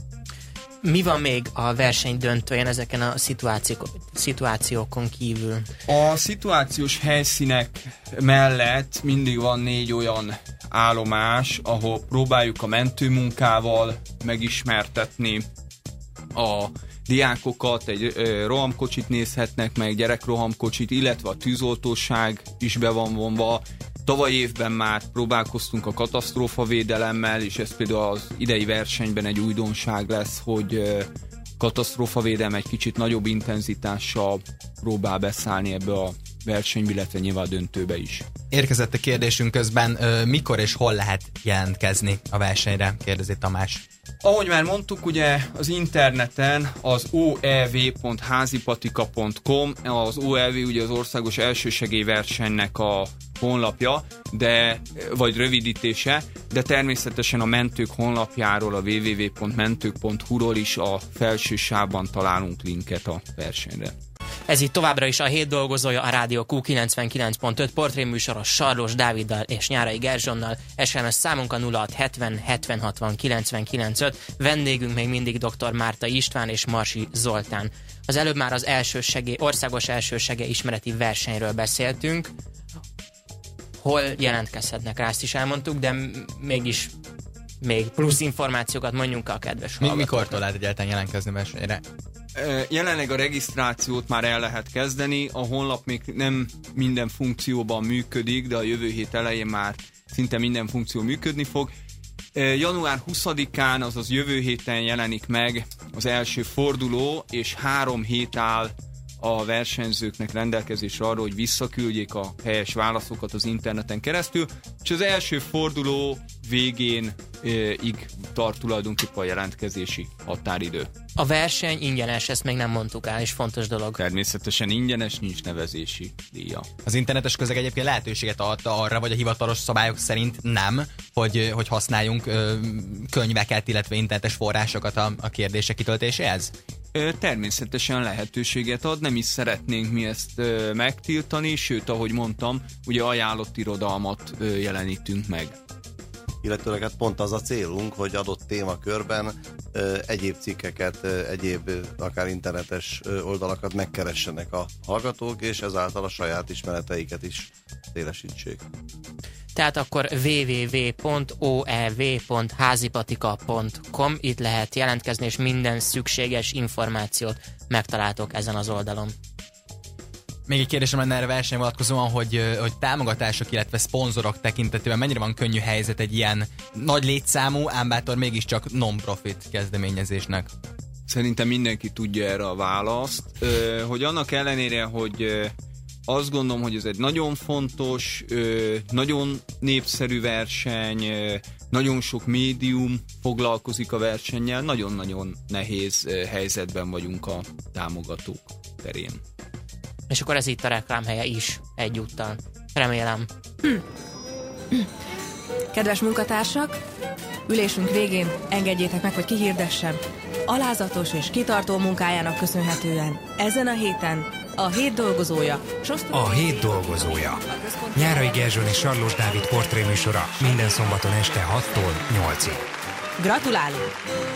Speaker 3: Mi van még a verseny döntőjén ezeken a szituációk, szituációkon kívül?
Speaker 6: A szituációs helyszínek mellett mindig van négy olyan állomás, ahol próbáljuk a mentőmunkával megismertetni a diákokat, egy ö, rohamkocsit nézhetnek meg, gyerekrohamkocsit, illetve a tűzoltóság is be van vonva. Tavaly évben már próbálkoztunk a katasztrófavédelemmel, és ez például az idei versenyben egy újdonság lesz, hogy ö, katasztrófavédelem egy kicsit nagyobb intenzitással próbál beszállni ebbe a versenybe, illetve nyilván a döntőbe is.
Speaker 12: Érkezett a kérdésünk közben, ö, mikor és hol lehet jelentkezni a versenyre, kérdezi Tamás.
Speaker 6: Ahogy már mondtuk, ugye az interneten az o e v pont házipatika pont com, az o e v ugye az országos elsősegélyversenynek a honlapja, de, vagy rövidítése, de természetesen a mentők honlapjáról, a w w w pont mentők pont hu ról is a felső sávban találunk linket a versenyre.
Speaker 3: Ez itt továbbra is a hét dolgozója, a Rádió Q kilencvenkilenc pont öt portréműsoros Sarlós Dáviddal és Nyárai Gerzsonnal. es em es számunk a nulla hat hetven hetven hatvan kilencvenkilenc öt. Vendégünk még mindig dr. Márta István és Marsi Zoltán. Az előbb már az elsősegély, országos elsősegély ismereti versenyről beszéltünk. Hol jelentkezhetnek rá, ezt is elmondtuk, de mégis még plusz információkat mondjunk a kedves hallgatóknak.
Speaker 12: Mikortól lehet egyáltalán jelentkezni versenyre?
Speaker 6: Jelenleg a regisztrációt már el lehet kezdeni, a honlap még nem minden funkcióban működik, de a jövő hét elején már szinte minden funkció működni fog. január huszadikán, azaz jövő héten jelenik meg az első forduló, és három hét áll a versenyzőknek rendelkezésre arra, hogy visszaküldjék a helyes válaszokat az interneten keresztül, és az első forduló végén e, ig tart tulajdonképpen a jelentkezési határidő.
Speaker 3: A verseny ingyenes, ezt még nem mondtuk el, és fontos dolog.
Speaker 6: Természetesen ingyenes, nincs nevezési díja.
Speaker 12: Az internetes közeg egyébként lehetőséget adta arra, vagy a hivatalos szabályok szerint nem, hogy, hogy használjunk ö, könyveket, illetve internetes forrásokat a, a kérdések kitöltéséhez?
Speaker 6: Természetesen lehetőséget ad, nem is szeretnénk mi ezt ö, megtiltani, sőt, ahogy mondtam, ugye ajánlott irodalmat ö, jelenítünk meg.
Speaker 5: Illetőleg hát pont az a célunk, hogy adott témakörben ö, egyéb cikkeket, ö, egyéb ö, akár internetes ö, oldalakat megkeressenek a hallgatók, és ezáltal a saját ismereteiket is szélesítsék.
Speaker 3: Tehát akkor w w w pont o e v pont házipatika pont com, itt lehet jelentkezni, és minden szükséges információt megtaláltok ezen az oldalon.
Speaker 12: Még egy kérdésem lenne erre versenyre vonatkozóan, hogy, hogy támogatások, illetve szponzorok tekintetében mennyire van könnyű helyzet egy ilyen nagy létszámú, ám bátor mégiscsak non-profit kezdeményezésnek?
Speaker 6: Szerintem mindenki tudja erre a választ, hogy annak ellenére, hogy azt gondolom, hogy ez egy nagyon fontos, nagyon népszerű verseny, nagyon sok médium foglalkozik a versennyel, nagyon-nagyon nehéz helyzetben vagyunk a támogatók terén.
Speaker 3: És akkor ez itt a reklámhelye is egyúttal. Remélem.
Speaker 1: Hm. Hm. Kedves munkatársak, ülésünk végén engedjétek meg, hogy kihirdessem. Alázatos és kitartó munkájának köszönhetően ezen a héten a hét dolgozója.
Speaker 2: A hét dolgozója. Nyárai Gerzson és Sarlós Dávid portréműsora minden szombaton este hattól nyolcig.
Speaker 1: Gratulálunk!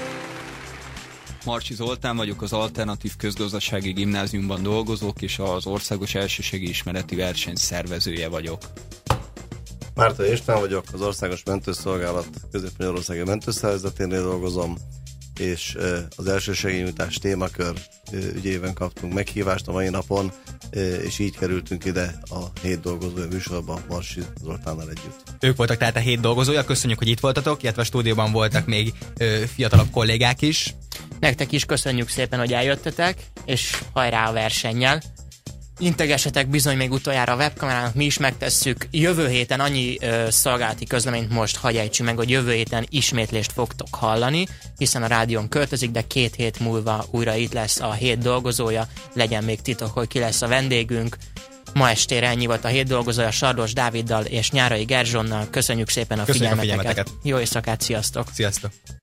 Speaker 6: Marsi Zoltán vagyok, az Alternatív Közgazdasági Gimnáziumban dolgozok, és az Országos Elsősegély Ismereti Verseny szervezője vagyok.
Speaker 5: Márta István vagyok, az Országos Mentőszolgálat Közép-Magyarországi Mentőszervezeténél dolgozom, és az elsősegélynyújtás témakör ügyében kaptunk meghívást a mai napon, és így kerültünk ide a hét dolgozója műsorba Marsi Zoltánnal együtt.
Speaker 12: Ők voltak tehát a hét dolgozója, köszönjük, hogy itt voltatok, illetve a stúdióban voltak még ö, fiatalabb kollégák is.
Speaker 3: Nektek is köszönjük szépen, hogy eljöttetek, és hajrá a versennyel. integessetek bizony még utoljára a webkamerának, mi is megtesszük. Jövő héten annyi ö, szolgálati közleményt most hagyj ejtsünk meg, hogy jövő héten ismétlést fogtok hallani, hiszen a rádión költözik, de két hét múlva újra itt lesz a hét dolgozója, legyen még titok, hogy ki lesz a vendégünk. Ma estére ennyi volt a hét dolgozója Sarlós Dáviddal és Nyárai Gerzsonnal. Köszönjük szépen a
Speaker 12: Köszönjük
Speaker 3: figyelmeteket.
Speaker 12: a figyelmeteket.
Speaker 3: Jó éjszakát, sziasztok!
Speaker 12: Sziasztok!